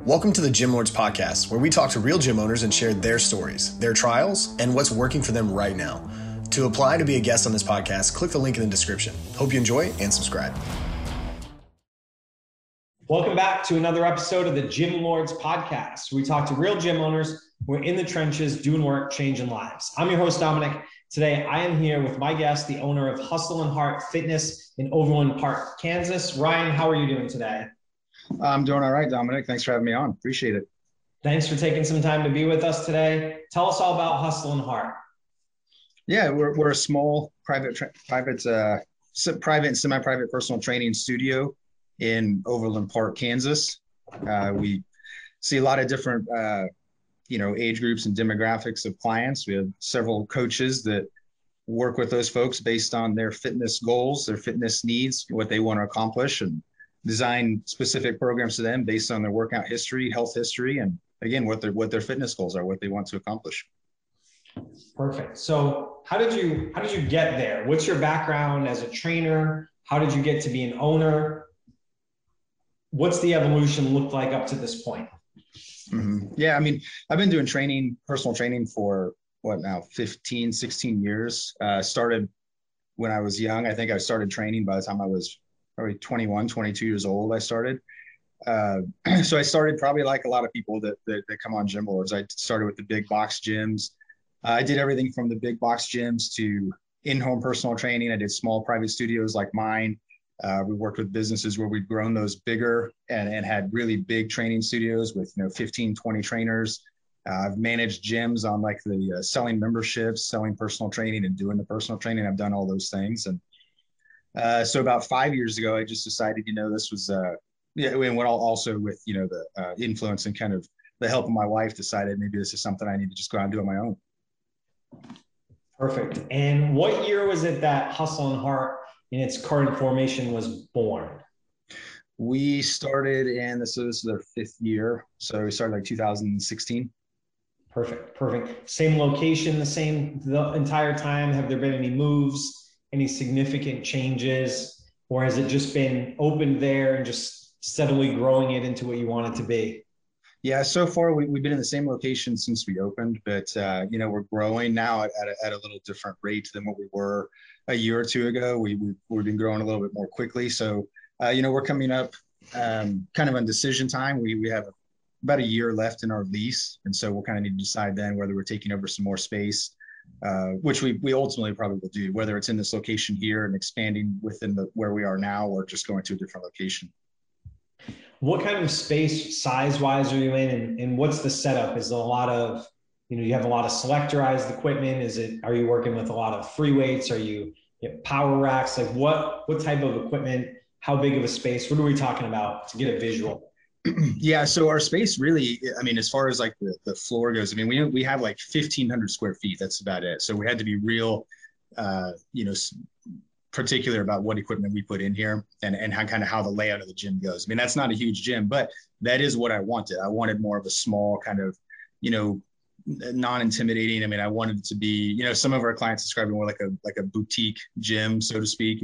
Welcome to the Gym Lords Podcast, where we talk to real gym owners and share their stories, their trials, and what's working for them right now. To apply to be a guest on this podcast, click the link in the description. Hope you enjoy and subscribe. Welcome back to another episode of the Gym Lords Podcast. We talk to real gym owners who are in the trenches doing work, changing lives. I'm your host, Dominic. Today, I am here with my guest, the owner of Hustle and Heart Fitness in Overland Park, Kansas. Ryan, how are you doing today? I'm doing all right, Dominic. Thanks for having me on. Appreciate it. Thanks for taking some time to be with us today. Tell us all about Hustle and Heart. Yeah, we're a small private and semi-private personal training studio in Overland Park, Kansas. We see a lot of different, age groups and demographics of clients. We have several coaches that work with those folks based on their fitness goals, their fitness needs, what they want to accomplish, and design specific programs to them based on their workout history, health history, and again, what their fitness goals are, what they want to accomplish. Perfect. So how did you get there? What's your background as a trainer? How did you get to be an owner? What's the evolution looked like up to this point? Mm-hmm. Yeah, I mean, I've been doing personal training for 15, 16 years. Started when I was young. I think I started training by the time I was probably 21, 22 years old. I started. So I started probably like a lot of people that come on Gym Lords. I started with the big box gyms. I did everything from the big box gyms to in-home personal training. I did small private studios like mine. We worked with businesses where we'd grown those bigger and had really big training studios with 15, 20 trainers. I've managed gyms on like the selling memberships, selling personal training and doing the personal training. I've done all those things. And so about 5 years ago, I just decided, this was, and what also with, the influence and kind of the help of my wife, decided maybe this is something I need to just go out and do on my own. Perfect. And what year was it that Hustle and Heart in its current formation was born? We started this is our 5th year. So we started like 2016. Perfect. Same location, the entire time? Have there been any moves? Any significant changes, or has it just been opened there and just steadily growing it into what you want it to be? Yeah, so far we've been in the same location since we opened, but we're growing now at a little different rate than what we were a year or two ago. We've been growing a little bit more quickly. So we're coming up kind of on decision time. We have about a year left in our lease, and so we'll kind of need to decide then whether we're taking over some more space. Which we ultimately probably will do, whether it's in this location here and expanding within where we are now, or just going to a different location. What kind of space size-wise are you in, and what's the setup? Is it a lot of, you have a lot of selectorized equipment? Are you working with a lot of free weights? Are you power racks? Like what type of equipment? How big of a space? What are we talking about to get a visual? Yeah, so our space really, as far as like the floor goes, we have like 1,500 square feet. That's about it. So we had to be real, particular about what equipment we put in here and how the layout of the gym goes. That's not a huge gym, but that is what I wanted. I wanted more of a small kind of, non-intimidating. I wanted it to be, some of our clients describe it more like a boutique gym, so to speak.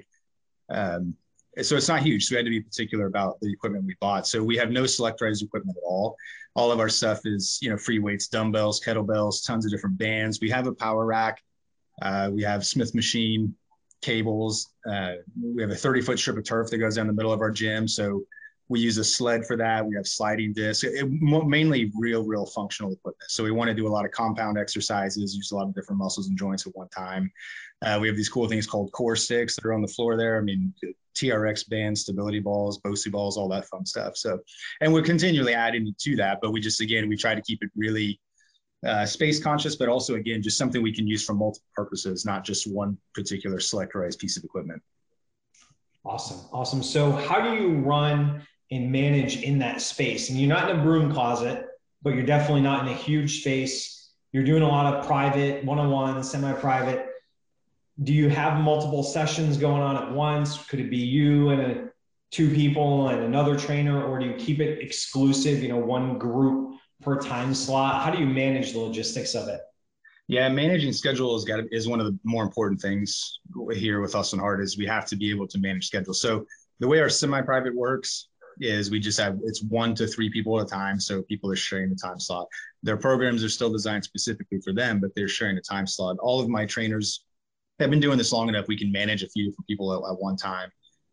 So it's not huge. So we had to be particular about the equipment we bought. So we have no selectorized equipment at all. All of our stuff is, free weights, dumbbells, kettlebells, tons of different bands. We have a power rack. We have Smith machine, cables. We have a 30-foot strip of turf that goes down the middle of our gym. So we use a sled for that. We have sliding discs, mainly real functional equipment. So we want to do a lot of compound exercises, use a lot of different muscles and joints at one time. We have these cool things called core sticks that are on the floor there. TRX bands, stability balls, BOSU balls, all that fun stuff. So, and we're continually adding to that, but we try to keep it really space conscious, but also, again, just something we can use for multiple purposes, not just one particular selectorized piece of equipment. Awesome. So how do you run and manage in that space? And you're not in a broom closet, but you're definitely not in a huge space. You're doing a lot of private, one-on-one, semi-private. Do you have multiple sessions going on at once? Could it be you and 2 people and another trainer, or do you keep it exclusive, one group per time slot? How do you manage the logistics of it? Yeah, managing schedule is one of the more important things here with Hustle and Heart. Is we have to be able to manage schedule. So the way our semi-private works, is we just have, it's 1 to 3 people at a time. So people are sharing the time slot. Their programs are still designed specifically for them, but they're sharing a time slot. All of my trainers have been doing this long enough. We can manage a few different people at one time.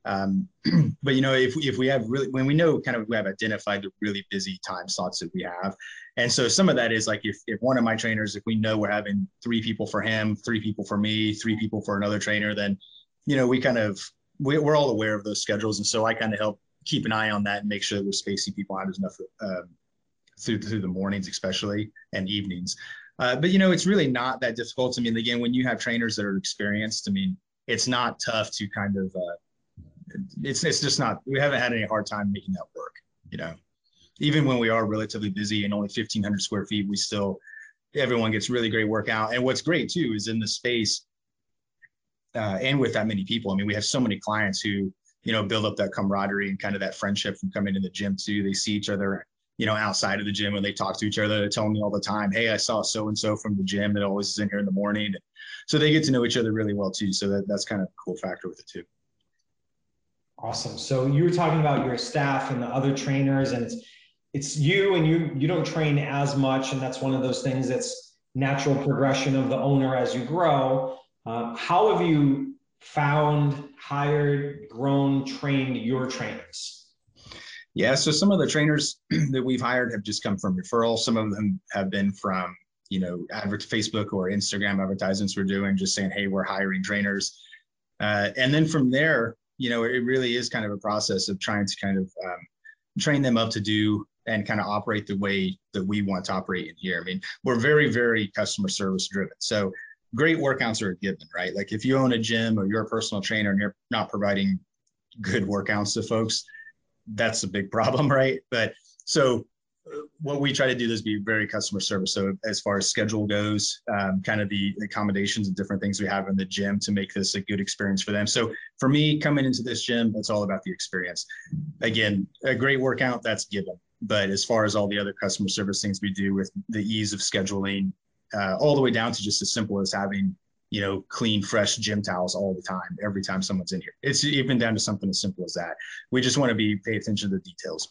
But if we have really, when we know kind of, we have identified the really busy time slots that we have. And so some of that is like, if one of my trainers, if we know we're having 3 people for him, 3 people for me, 3 people for another trainer, then, we kind of, we're all aware of those schedules. And so I kind of help keep an eye on that and make sure that we're spacing people out as enough through the mornings, especially, and evenings. But it's really not that difficult. I mean, again, when you have trainers that are experienced, I mean, it's not tough to kind of, it's just not, we haven't had any hard time making that work. Even when we are relatively busy and only 1,500 square feet, everyone gets really great workout. And what's great too, is in the space and with that many people, I mean, we have so many clients who, build up that camaraderie and kind of that friendship from coming to the gym too. They see each other, outside of the gym, and they talk to each other. They're telling me all the time, hey, I saw so-and-so from the gym that always is in here in the morning. So they get to know each other really well too. So that's kind of a cool factor with it too. Awesome. So you were talking about your staff and the other trainers, and it's you, and you don't train as much. And that's one of those things that's natural progression of the owner as you grow. How have you found, hired, grown, trained your trainers? Yeah, so some of the trainers that we've hired have just come from referral. Some of them have been from, Facebook or Instagram advertisements we're doing, just saying, hey, we're hiring trainers. And then from there, it really is kind of a process of trying to kind of train them up to do and kind of operate the way that we want to operate in here. I mean, we're very, very customer service driven. So great workouts are a given, right? Like if you own a gym or you're a personal trainer and you're not providing good workouts to folks, that's a big problem, right? But so what we try to do is be very customer service. So as far as schedule goes, kind of the accommodations and different things we have in the gym to make this a good experience for them. So for me, coming into this gym, it's all about the experience. Again, a great workout, that's given. But as far as all the other customer service things we do with the ease of scheduling, all the way down to just as simple as having, clean, fresh gym towels all the time, every time someone's in here. It's even down to something as simple as that. We just want to pay attention to the details.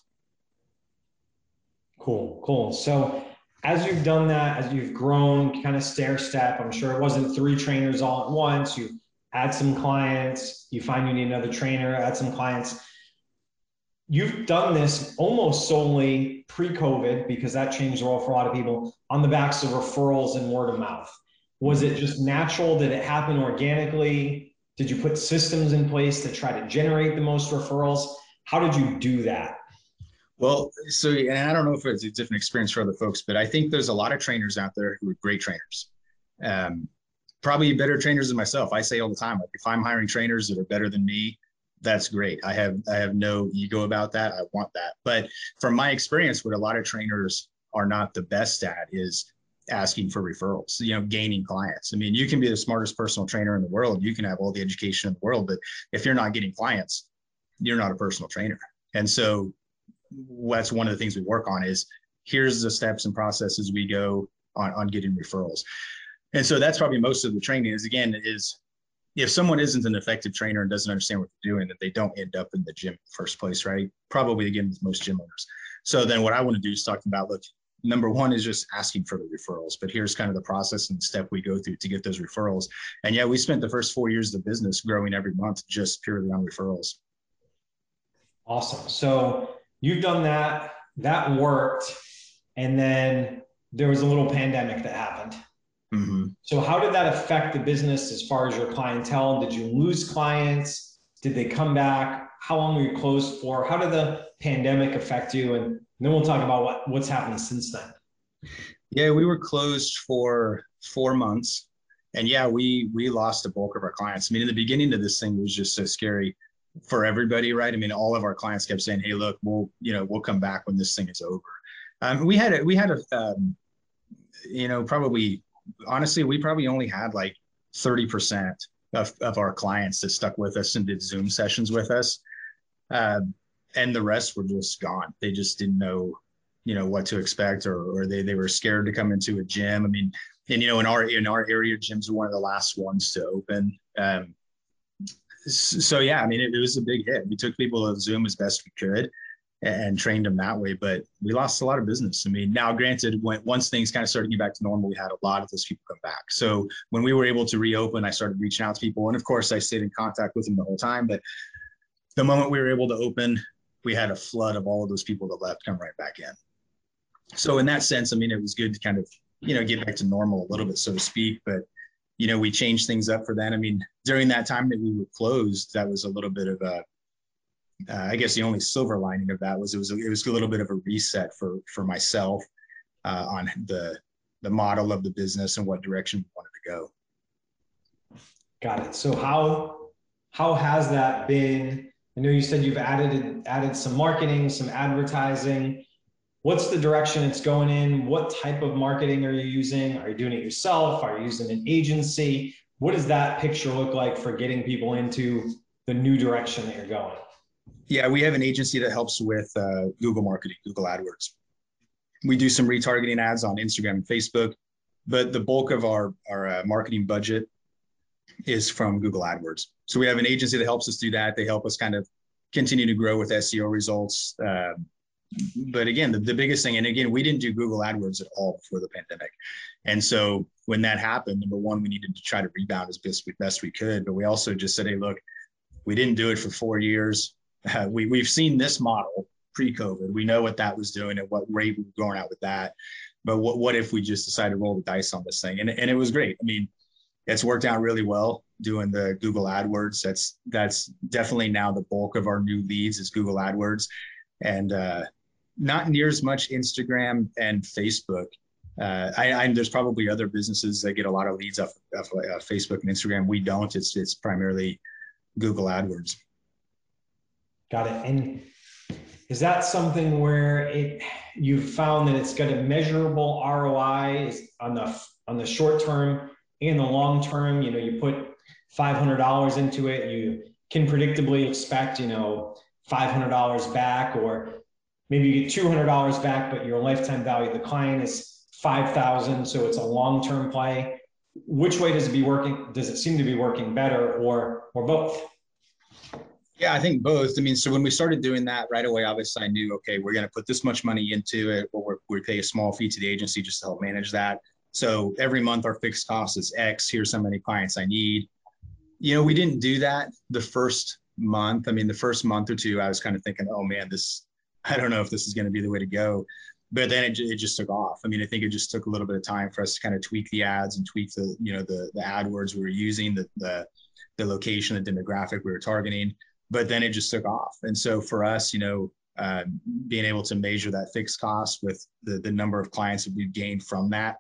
Cool. So as you've done that, as you've grown, kind of stair step, I'm sure it wasn't 3 trainers all at once. You add some clients, you find you need another trainer, add some clients. You've done this almost solely pre-COVID, because that changed the world for a lot of people, on the backs of referrals and word of mouth. Was it just natural? Did it happen organically? Did you put systems in place to try to generate the most referrals? How did you do that? Well, so, and I don't know if it's a different experience for other folks, but I think there's a lot of trainers out there who are great trainers. Probably better trainers than myself. I say all the time, like if I'm hiring trainers that are better than me, that's great. I have no ego about that. I want that. But from my experience, what a lot of trainers are not the best at is asking for referrals, gaining clients. I mean, you can be the smartest personal trainer in the world. You can have all the education in the world, but if you're not getting clients, you're not a personal trainer. And so that's one of the things we work on is here's the steps and processes we go on getting referrals. And so that's probably most of the training is if someone isn't an effective trainer and doesn't understand what they're doing, that they don't end up in the gym in the first place, right? Probably again, with most gym owners. So then what I want to do is talk about, look, number one is just asking for the referrals, but here's kind of the process and the step we go through to get those referrals. And yeah, we spent the first 4 years of the business growing every month, just purely on referrals. Awesome. So you've done that worked. And then there was a little pandemic that happened. Mm-hmm. So how did that affect the business as far as your clientele? Did you lose clients? Did they come back? How long were you closed for? How did the pandemic affect you? And then we'll talk about what's happened since then. Yeah, we were closed for 4 months. And yeah, we lost a bulk of our clients. I mean, in the beginning of this thing, it was just so scary for everybody, right? I mean, all of our clients kept saying, hey, look, we'll come back when this thing is over. We had probably, honestly, we probably only had like 30% of our clients that stuck with us and did Zoom sessions with us. And the rest were just gone. They just didn't know, what to expect, or they were scared to come into a gym. I mean, and, in our area, gyms are one of the last ones to open. So yeah, I mean, it was a big hit. We took people to Zoom as best we could. and trained them that way. But we lost a lot of business. I mean, now granted, once things kind of started getting back to normal, we had a lot of those people come back. So when we were able to reopen, I started reaching out to people. And of course, I stayed in contact with them the whole time. But the moment we were able to open, we had a flood of all of those people that left come right back in. So in that sense, I mean, it was good to kind of, get back to normal a little bit, so to speak. But, we changed things up for them. I mean, during that time that we were closed, that was a little bit of a, I guess the only silver lining of that was it was a little bit of a reset for myself on the model of the business and what direction we wanted to go. Got it. So how has that been? I know you said you've added some marketing, some advertising. What's the direction it's going in? What type of marketing are you using? Are you doing it yourself? Are you using an agency? What does that picture look like for getting people into the new direction that you're going? Yeah, we have an agency that helps with Google marketing, Google AdWords. We do some retargeting ads on Instagram and Facebook, but the bulk of our marketing budget is from Google AdWords. So we have an agency that helps us do that. They help us kind of continue to grow with SEO results. But again, the biggest thing, and again, we didn't do Google AdWords at all before the pandemic. And so when that happened, number one, we needed to try to rebound as best we could. But we also just said, hey, look, we didn't do it for 4 years. We've seen this model pre-COVID. We know what that was doing and what rate we were going out with that. But what if we just decided to roll the dice on this thing? And it was great. I mean, it's worked out really well doing the Google AdWords. That's definitely now the bulk of our new leads is Google AdWords, and not near as much Instagram and Facebook. There's probably other businesses that get a lot of leads off Facebook and Instagram. We don't. It's primarily Google AdWords. Got it. And is that something where you've found that it's got a measurable ROI on the short term and the long term? You put $500 into it, you can predictably expect, $500 back, or maybe you get $200 back, but your lifetime value of the client is $5,000. So it's a long-term play. Which way does it be working? Does it seem to be working better, or both? Yeah, I think both. I mean, so when we started doing that right away, obviously I knew, okay, we're going to put this much money into it, or we pay a small fee to the agency just to help manage that. So every month our fixed cost is X. Here's how many clients I need. We didn't do that the first month. I mean, the first month or two, I was kind of thinking, oh man, I don't know if this is going to be the way to go. But then it just took off. I mean, I think it just took a little bit of time for us to kind of tweak the ads and tweak the AdWords we were using, the location, the demographic we were targeting. But then it just took off. And so for us, being able to measure that fixed cost with the number of clients that we've gained from that,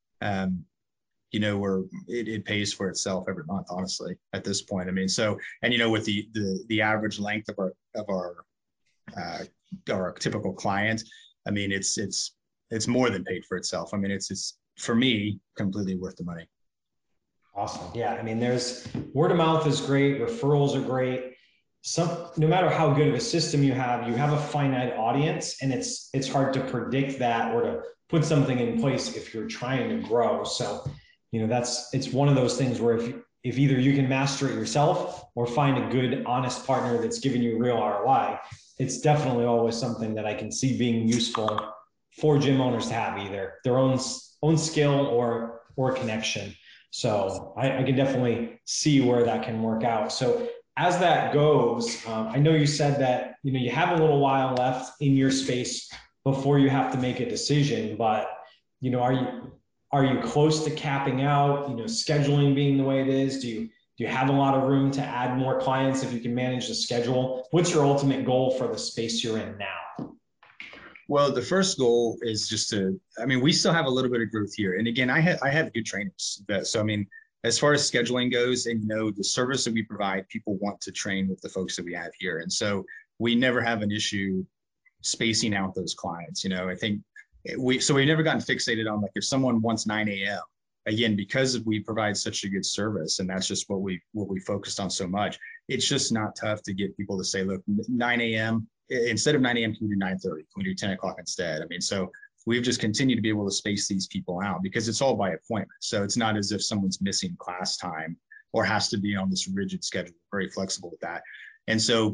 it pays for itself every month, honestly, at this point. I mean, so, and with the average length of our typical client, I mean, it's more than paid for itself. I mean, it's for me completely worth the money. Awesome. Yeah. I mean, there's word of mouth is great. Referrals are great. No matter how good of a system you have a finite audience, and it's hard to predict that or to put something in place if you're trying to grow. So, it's one of those things where if either you can master it yourself or find a good, honest partner that's giving you real ROI, it's definitely always something that I can see being useful for gym owners to have, either their own skill or connection. So I can definitely see where that can work out. So as that goes, I know you said that, you have a little while left in your space before you have to make a decision, but, are you close to capping out, scheduling being the way it is? Do you have a lot of room to add more clients if you can manage the schedule? What's your ultimate goal for the space you're in now? Well, the first goal is we still have a little bit of growth here. And again, I have good trainers. So, I mean, as far as scheduling goes, and the service that we provide, people want to train with the folks that we have here. And so we never have an issue spacing out those clients. I think we've never gotten fixated on, like, if someone wants 9 a.m., again, because we provide such a good service, and that's just what we focused on so much. It's just not tough to get people to say, look, 9 a.m., instead of 9 a.m., can we do 9:30? Can we do 10 o'clock instead? I mean, so we've just continued to be able to space these people out because it's all by appointment. So it's not as if someone's missing class time or has to be on this rigid schedule. We're very flexible with that. And so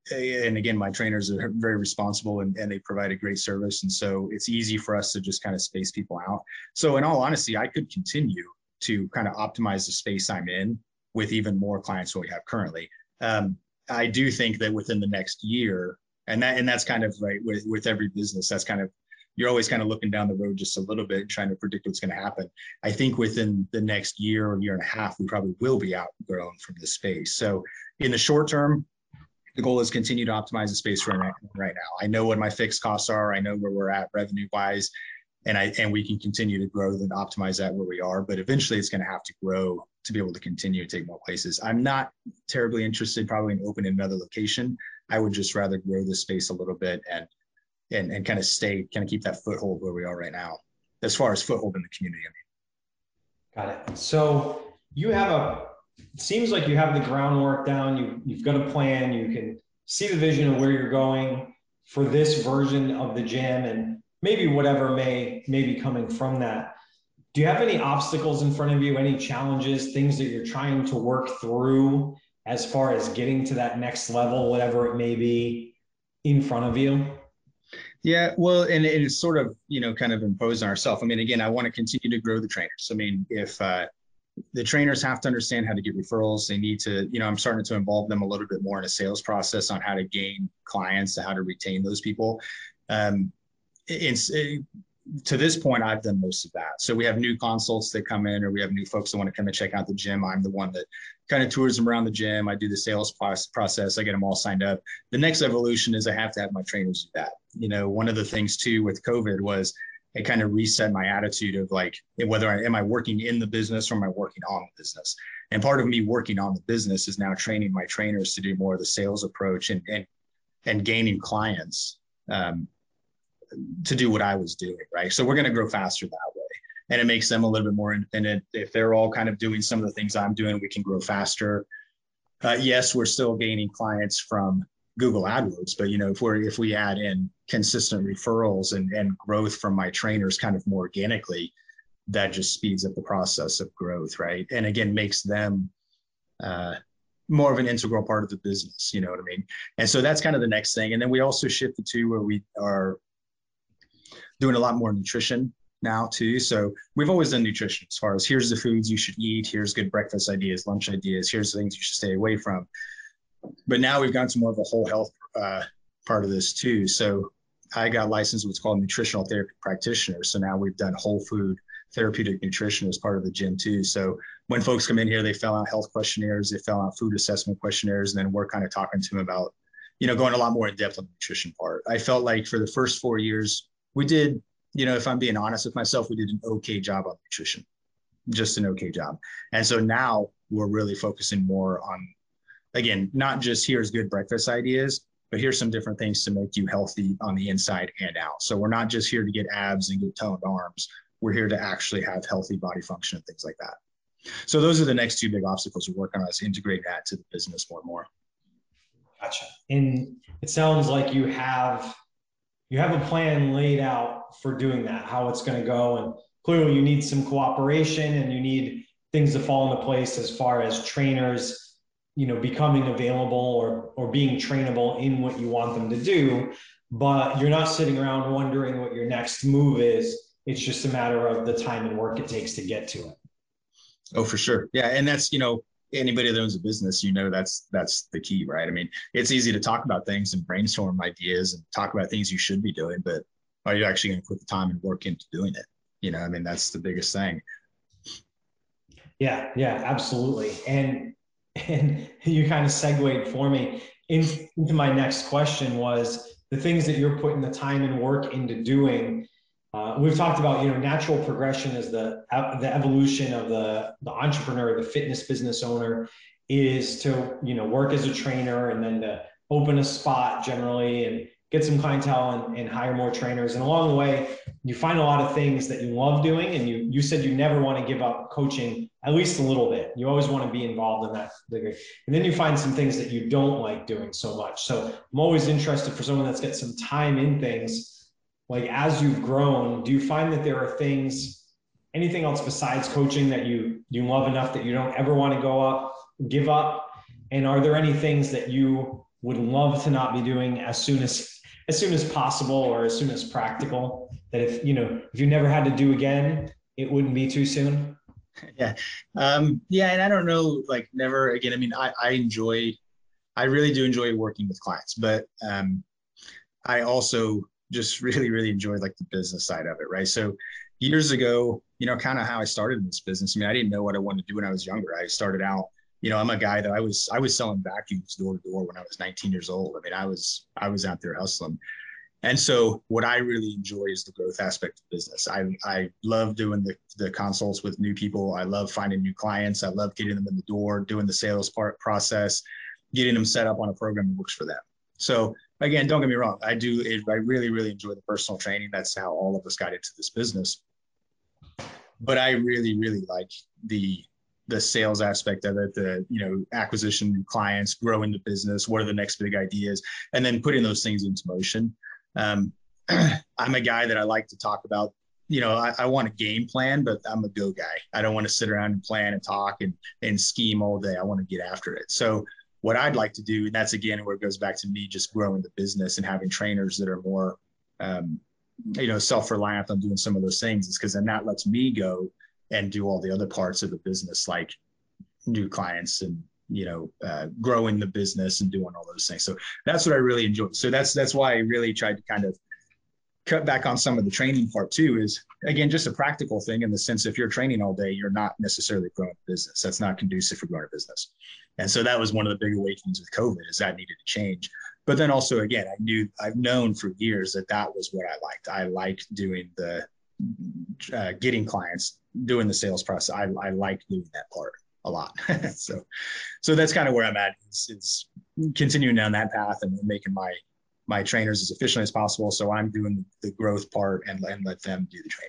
and again, my trainers are very responsible and they provide a great service. And so it's easy for us to just kind of space people out. So in all honesty, I could continue to kind of optimize the space I'm in with even more clients than we have currently. I do think that within the next year, and that's kind of right with every business, that's kind of, you're always kind of looking down the road just a little bit, trying to predict what's going to happen. I think within the next year or year and a half, we probably will be outgrown from the space. So in the short term, the goal is continue to optimize the space right now. I know what my fixed costs are. I know where we're at revenue wise, and we can continue to grow and optimize that where we are. But eventually, it's going to have to grow to be able to continue to take more places. I'm not terribly interested probably in opening another location. I would just rather grow the space a little bit and kind of keep that foothold where we are right now, as far as foothold in the community. Got it. So it seems like you have the groundwork down. You've got a plan. You can see the vision of where you're going for this version of the gym and maybe whatever may be coming from that. Do you have any obstacles in front of you, any challenges, things that you're trying to work through as far as getting to that next level, whatever it may be in front of you? Yeah, well, and it's sort of, kind of imposed on ourselves. I mean, again, I want to continue to grow the trainers. I mean, if the trainers have to understand how to get referrals, they need to, I'm starting to involve them a little bit more in a sales process on how to gain clients and how to retain those people. To this point, I've done most of that. So we have new consults that come in, or we have new folks that want to come and check out the gym. I'm the one that kind of tours them around the gym. I do the sales process. I get them all signed up. The next evolution is I have to have my trainers do that. One of the things too with COVID was it kind of reset my attitude of like, am I working in the business or am I working on the business? And part of me working on the business is now training my trainers to do more of the sales approach and gaining clients to do what I was doing, right? So we're going to grow faster that way. And it makes them a little bit more independent. If they're all kind of doing some of the things I'm doing, we can grow faster. Yes, we're still gaining clients from Google AdWords, but if we add in consistent referrals and growth from my trainers kind of more organically, that just speeds up the process of growth, right? And again, makes them more of an integral part of the business, you know what I mean? And so that's kind of the next thing. And then we also shifted to where we are doing a lot more nutrition now too. So we've always done nutrition as far as here's the foods you should eat, here's good breakfast ideas, lunch ideas, here's the things you should stay away from. But now we've gotten to more of a whole health part of this too. So I got licensed what's called nutritional therapy practitioner. So now we've done whole food therapeutic nutrition as part of the gym too. So when folks come in here, they fill out health questionnaires, they fill out food assessment questionnaires, and then we're kind of talking to them about, going a lot more in depth on the nutrition part. I felt like for the first 4 years, we did, if I'm being honest with myself, we did an okay job on nutrition, just an okay job. And so now we're really focusing more on, again, not just here's good breakfast ideas, but here's some different things to make you healthy on the inside and out. So we're not just here to get abs and get toned arms. We're here to actually have healthy body function and things like that. So those are the next two big obstacles we're working on, is integrate that to the business more and more. Gotcha. And it sounds like you have a plan laid out for doing that, how it's going to go. And clearly you need some cooperation and you need things to fall into place as far as trainers, becoming available or being trainable in what you want them to do. But you're not sitting around wondering what your next move is. It's just a matter of the time and work it takes to get to it. Oh, for sure. Yeah. And that's, anybody that owns a business, that's the key, right? I mean, it's easy to talk about things and brainstorm ideas and talk about things you should be doing, but are you actually going to put the time and work into doing it? I mean, that's the biggest thing. Yeah, absolutely. And you kind of segued for me into my next question, was the things that you're putting the time and work into doing. We've talked about, natural progression as the evolution of the entrepreneur, the fitness business owner, is to, work as a trainer and then to open a spot generally and get some clientele and hire more trainers. And along the way, you find a lot of things that you love doing. And you said you never want to give up coaching, at least a little bit. You always want to be involved in that degree. And then you find some things that you don't like doing so much. So I'm always interested for someone that's got some time in things. Like, as you've grown, do you find that there are anything else besides coaching that you love enough that you don't ever want to give up? And are there any things that you would love to not be doing as soon as possible, or as soon as practical, that if you never had to do again, it wouldn't be too soon? Yeah. Yeah. And I don't know, like never again. I mean, I really do enjoy working with clients, but I also just really, really enjoy like the business side of it. Right. So years ago, kind of how I started in this business. I mean, I didn't know what I wanted to do when I was younger. I started out, I'm a guy that I was selling vacuums door to door when I was 19 years old. I mean, I was out there hustling. And so what I really enjoy is the growth aspect of business. I love doing the consults with new people. I love finding new clients. I love getting them in the door, doing the sales process, getting them set up on a program that works for them. So again, don't get me wrong. I really, really enjoy the personal training. That's how all of us got into this business. But I really, really like the sales aspect of it, the acquisition of clients, growing the business, what are the next big ideas, and then putting those things into motion. I'm a guy that I like to talk about. I want a game plan, but I'm a go guy. I don't want to sit around and plan and talk and scheme all day. I want to get after it. So what I'd like to do, and that's again where it goes back to me just growing the business and having trainers that are more, self-reliant on doing some of those things, is because then that lets me go and do all the other parts of the business, like new clients and growing the business and doing all those things. So that's what I really enjoy. So that's why I really tried to kind of cut back on some of the training part too, is again, just a practical thing in the sense, if you're training all day, you're not necessarily growing a business. That's not conducive for growing a business. And so that was one of the big awakenings with COVID, is that needed to change. But then also, again, I've known for years that was what I liked. I liked doing the getting clients, doing the sales process. I like doing that part a lot. So that's kind of where I'm at, is continuing down that path and making my trainers as efficient as possible. So I'm doing the growth part and let them do the training.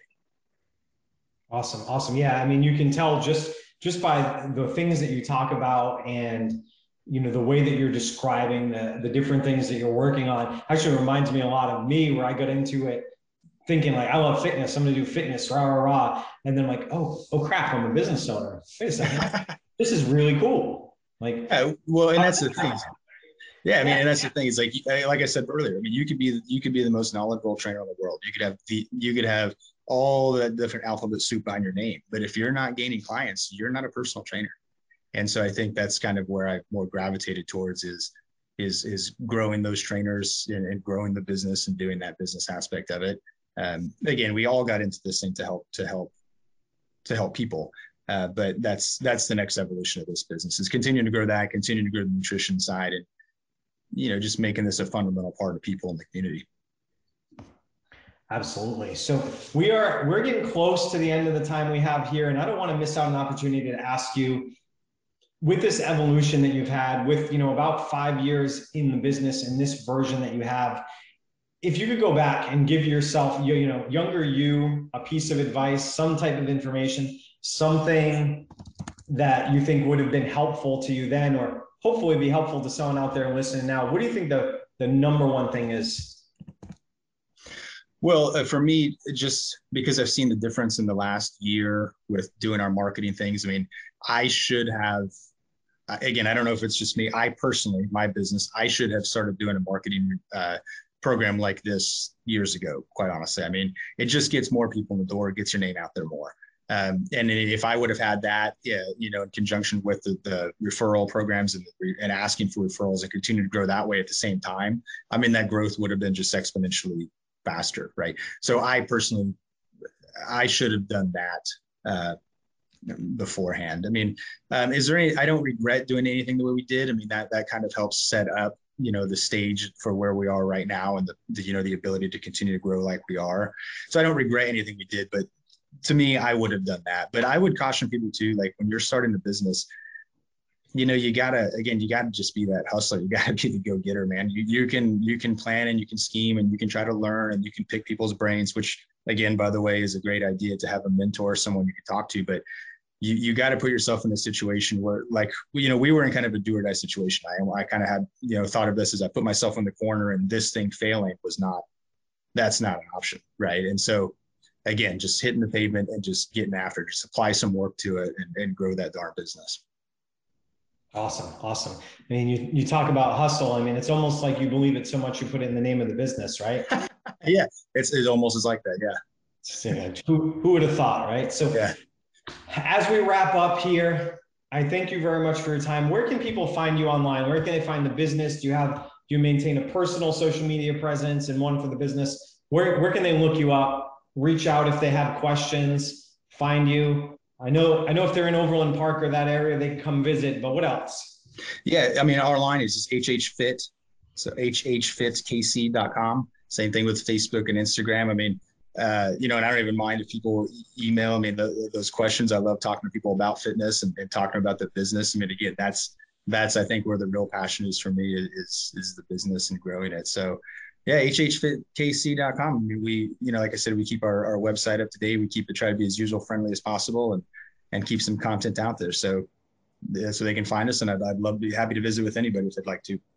Awesome. Yeah. I mean, you can tell just by the things that you talk about, and the way that you're describing the different things that you're working on, actually reminds me a lot of me, where I got into it thinking like, I love fitness, I'm going to do fitness, rah, rah, rah. And then like, oh crap, I'm a business owner. Wait a second. This is really cool. Like, yeah, well, and that's the thing. Yeah, I mean, and that's the thing. Is like I said earlier. I mean, you could be the most knowledgeable trainer in the world. You could have all the different alphabet soup behind your name, but if you're not gaining clients, you're not a personal trainer. And so I think that's kind of where I've more gravitated towards, is growing those trainers and growing the business and doing that business aspect of it. Again, we all got into this thing to help people. But that's the next evolution of this business, is continuing to grow the nutrition side, and just making this a fundamental part of people in the community. Absolutely. So we're getting close to the end of the time we have here, and I don't want to miss out an opportunity to ask you, with this evolution that you've had, with about 5 years in the business and this version that you have, if you could go back and give yourself, younger you, a piece of advice, some type of information, something that you think would have been helpful to you then, or hopefully be helpful to someone out there listening now, what do you think the number one thing is? Well, for me, just because I've seen the difference in the last year with doing our marketing things. I mean, I should have, again, I don't know if it's just me. I personally, my business, I should have started doing a marketing program like this years ago, quite honestly. I mean, it just gets more people in the door, it gets your name out there more. And if I would have had that, in conjunction with the referral programs and asking for referrals and continue to grow that way at the same time, I mean, that growth would have been just exponentially faster, right? So I should have done that beforehand. I mean, I don't regret doing anything the way we did. I mean, that kind of helps set up, the stage for where we are right now, and the ability to continue to grow like we are. So I don't regret anything we did, but to me, I would have done that. But I would caution people too, like when you're starting a business, you gotta just be that hustler. You gotta be the go-getter, man. You can plan and you can scheme and you can try to learn and you can pick people's brains, which again, by the way, is a great idea to have a mentor, someone you can talk to. But you got to put yourself in a situation where, like, we were in kind of a do or die situation. I kind of had, thought of this as I put myself in the corner, and this thing failing that's not an option. Right. And so again, just hitting the pavement and just getting after it, just apply some work to it and grow that darn business. Awesome. Awesome. I mean, you talk about hustle. I mean, it's almost like you believe it so much you put it in the name of the business, right? Yeah, it's almost as like that. Yeah. So, who would have thought, right? So Yeah. as we wrap up here, I thank you very much for your time. Where can people find you online? Where can they find the business? Do you maintain a personal social media presence and one for the business? Where can they look you up, reach out if they have questions, find you? I know if they're in Overland Park or that area, they can come visit, but what else? Yeah. I mean, our line is just HHFit. So hhfitkc.com. Same thing with Facebook and Instagram. I mean, and I don't even mind if people email me those questions. I love talking to people about fitness and talking about the business. I mean, again, that's I think where the real passion is for me is the business and growing it. So yeah, hhfitkc.com. I mean, we, like I said, we keep our website up to date. We try to be as user friendly as possible and keep some content out there. So yeah, so they can find us, and I'd love to be happy to visit with anybody if they'd like to.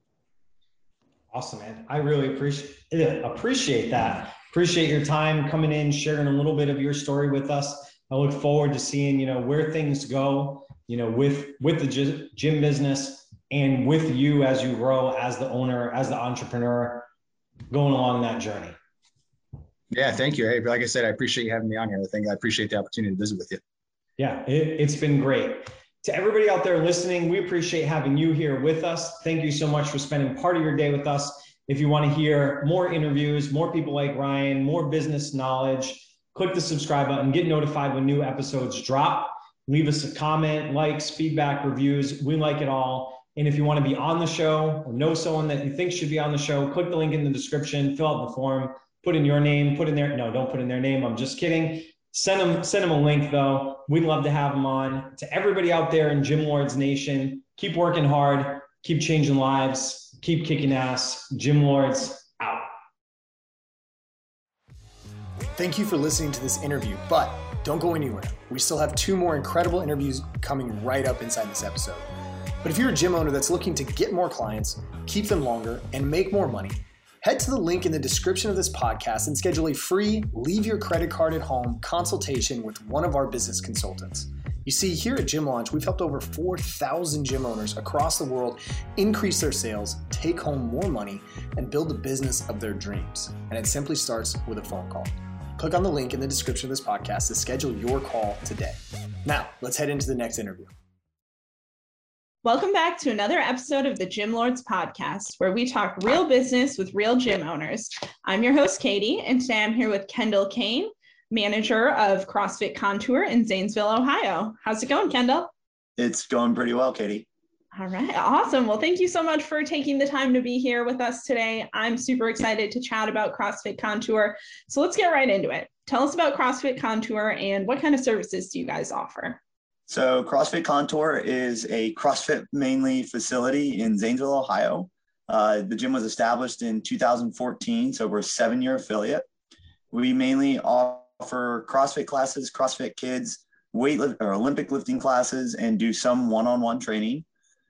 Awesome, man. I really appreciate that. Appreciate your time coming in, sharing a little bit of your story with us. I look forward to seeing, where things go, with the gym business and with you as you grow as the owner, as the entrepreneur, going along that journey. Yeah, thank you. Hey, like I said, I appreciate you having me on here. I appreciate the opportunity to visit with you. Yeah, it's been great. To everybody out there listening, we appreciate having you here with us. Thank you so much for spending part of your day with us. If you want to hear more interviews, more people like Ryan, more business knowledge, click the subscribe button, get notified when new episodes drop. Leave us a comment, likes, feedback, reviews. We like it all. And if you want to be on the show or know someone that you think should be on the show, click the link in the description, fill out the form, put in your name, no, don't put in their name. I'm just kidding. Send them a link though. We'd love to have them on. To everybody out there in Gym Lords Nation, keep working hard, keep changing lives, keep kicking ass. Gym Lords out. Thank you for listening to this interview, but don't go anywhere. We still have 2 more incredible interviews coming right up inside this episode. But if you're a gym owner that's looking to get more clients, keep them longer, and make more money, head to the link in the description of this podcast and schedule a free leave your credit card at home consultation with one of our business consultants. You see, here at Gym Launch, we've helped over 4,000 gym owners across the world increase their sales, take home more money, and build the business of their dreams. And it simply starts with a phone call. Click on the link in the description of this podcast to schedule your call today. Now, let's head into the next interview. Welcome back to another episode of the Gym Lords podcast, where we talk real business with real gym owners. I'm your host, Katie, and today I'm here with Kendall Kane, manager of CrossFit Contour in Zanesville, Ohio. How's it going, Kendall? It's going pretty well, Katie. All right, awesome. Well, thank you so much for taking the time to be here with us today. I'm super excited to chat about CrossFit Contour. So let's get right into it. Tell us about CrossFit Contour and what kind of services do you guys offer? So CrossFit Contour is a CrossFit mainly facility in Zanesville, Ohio. The gym was established in 2014, so we're a 7-year affiliate. We mainly offer CrossFit classes, CrossFit Kids, Olympic lifting classes, and do some one-on-one training.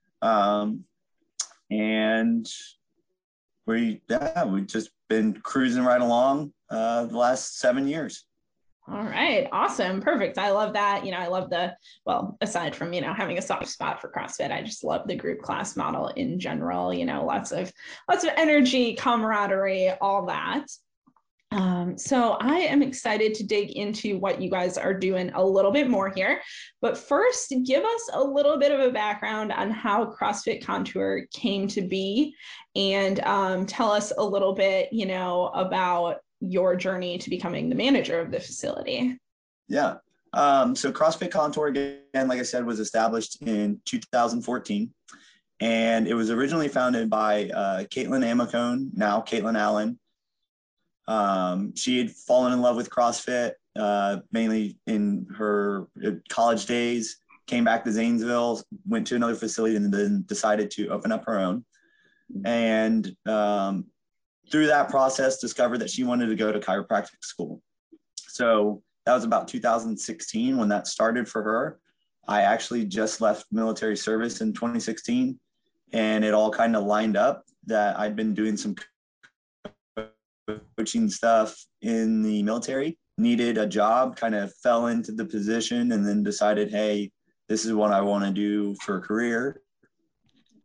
And we've just been cruising right along the last 7 years. All right. Awesome. Perfect. I love that. I love aside from, having a soft spot for CrossFit, I just love the group class model in general, lots of energy, camaraderie, all that. So I am excited to dig into what you guys are doing a little bit more here, but first give us a little bit of a background on how CrossFit Contour came to be and tell us a little bit, about your journey to becoming the manager of the facility. Yeah. So CrossFit Contour, again, like I said, was established in 2014. And it was originally founded by Caitlin Amacone, now Caitlin Allen. She had fallen in love with CrossFit, mainly in her college days, came back to Zanesville, went to another facility, and then decided to open up her own. And through that process, discovered that she wanted to go to chiropractic school. So that was about 2016 when that started for her. I actually just left military service in 2016, and it all kind of lined up that I'd been doing some coaching stuff in the military, needed a job, kind of fell into the position, and then decided, hey, this is what I want to do for a career.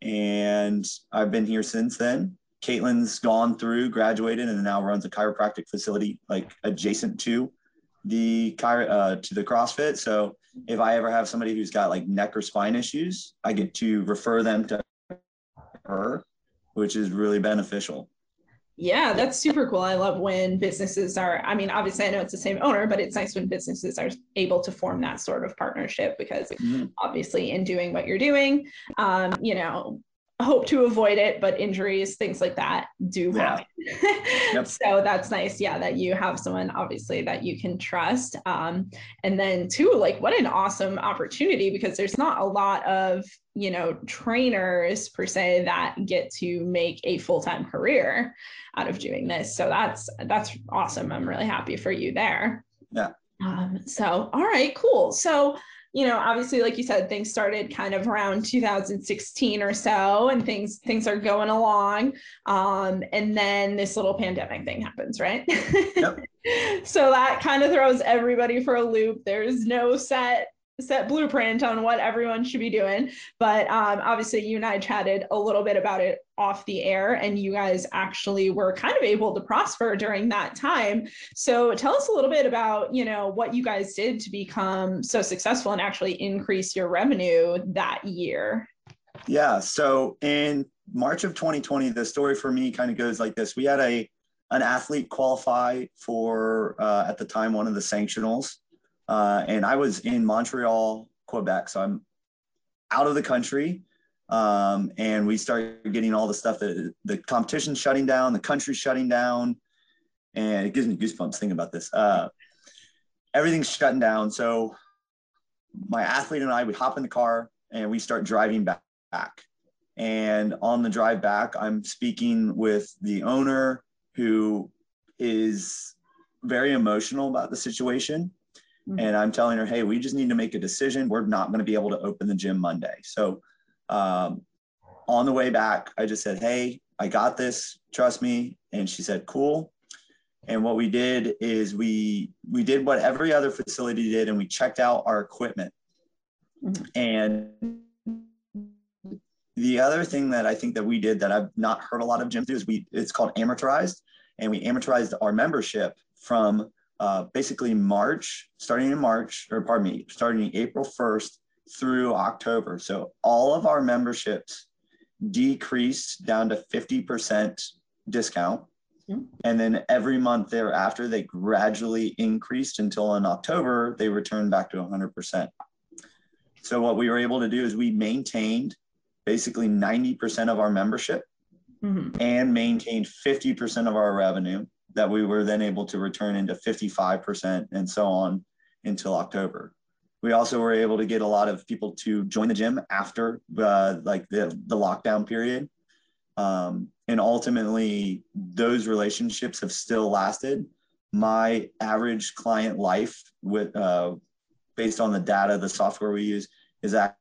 and I've been here since then. Caitlin's gone through, graduated, and now runs a chiropractic facility like adjacent to the CrossFit. So if I ever have somebody who's got like neck or spine issues, I get to refer them to her, which is really beneficial. Yeah, that's super cool. I love when businesses are, I mean, obviously I know it's the same owner, but it's nice when businesses are able to form that sort of partnership, because obviously in doing what you're doing, you know, hope to avoid it, but injuries, things like that do happen. Yep. So that's nice. Yeah. That you have someone obviously that you can trust. And then too, like, what an awesome opportunity, because there's not a lot of, you know, trainers per se that get to make a full-time career out of doing this. So that's awesome. I'm really happy for you there. Yeah. So, all right, cool. So, you know, obviously, like you said, things started kind of around 2016 or so, and things are going along. And then this little pandemic thing happens, right? Yep. So that kind of throws everybody for a loop. There's no set blueprint on what everyone should be doing. But obviously you and I chatted a little bit about it off the air, and you guys actually were kind of able to prosper during that time. So tell us a little bit about, you know, what you guys did to become so successful and actually increase your revenue that year. Yeah. So in March of 2020, the story for me kind of goes like this. We had an athlete qualify for, at the time, one of the sanctionals. And I was in Montreal, Quebec. So I'm out of the country. And we started getting all the stuff that the competition's shutting down, the country's shutting down. And it gives me goosebumps thinking about this. Everything's shutting down. So my athlete and I would hop in the car and we start driving back. And on the drive back, I'm speaking with the owner, who is very emotional about the situation. And I'm telling her, hey, we just need to make a decision. We're not going to be able to open the gym Monday. So on the way back, I just said, hey, I got this. Trust me. And she said, cool. And what we did is we did what every other facility did, and we checked out our equipment. And the other thing that I think that we did that I've not heard a lot of gyms do is it's called amortized. And we amortized our membership from basically starting April 1st through October. So all of our memberships decreased down to 50% discount. And then every month thereafter, they gradually increased until in October, they returned back to 100%. So what we were able to do is we maintained basically 90% of our membership and maintained 50% of our revenue that we were then able to return into 55% and so on until October. We also were able to get a lot of people to join the gym after like the lockdown period. And ultimately those relationships have still lasted. My average client life with based on the data, the software we use, is actually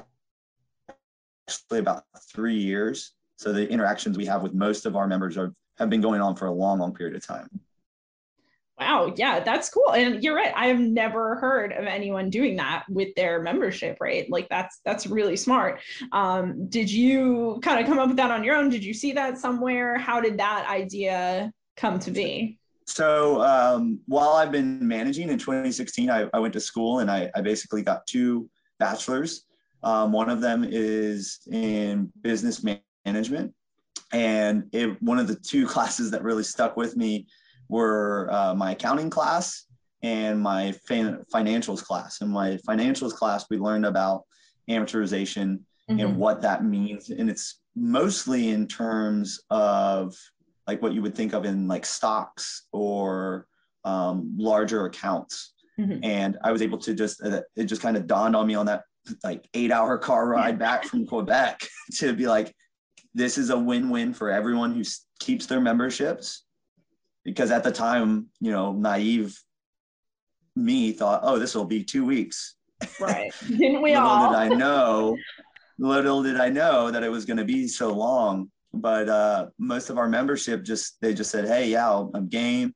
about 3 years. So the interactions we have with most of our members have been going on for a long, long period of time. Wow. Yeah, that's cool. And you're right. I have never heard of anyone doing that with their membership rate. Like that's really smart. Did you kind of come up with that on your own? Did you see that somewhere? How did that idea come to be? So while I've been managing in 2016, I went to school and I basically got 2 bachelors. One of them is in business management. And one of the 2 classes that really stuck with me were my accounting class and my financials class. In my financials class, we learned about amortization and what that means. And it's mostly in terms of like what you would think of in like stocks or larger accounts. And I was able to it just kind of dawned on me on that like 8-hour car ride back from Quebec to be like, this is a win-win for everyone who keeps their memberships. Because at the time, you know, naive me thought, oh, this will be 2 weeks. Right. Didn't we all? Little did I know that it was going to be so long. But most of our membership they just said, hey, yeah, I'm game.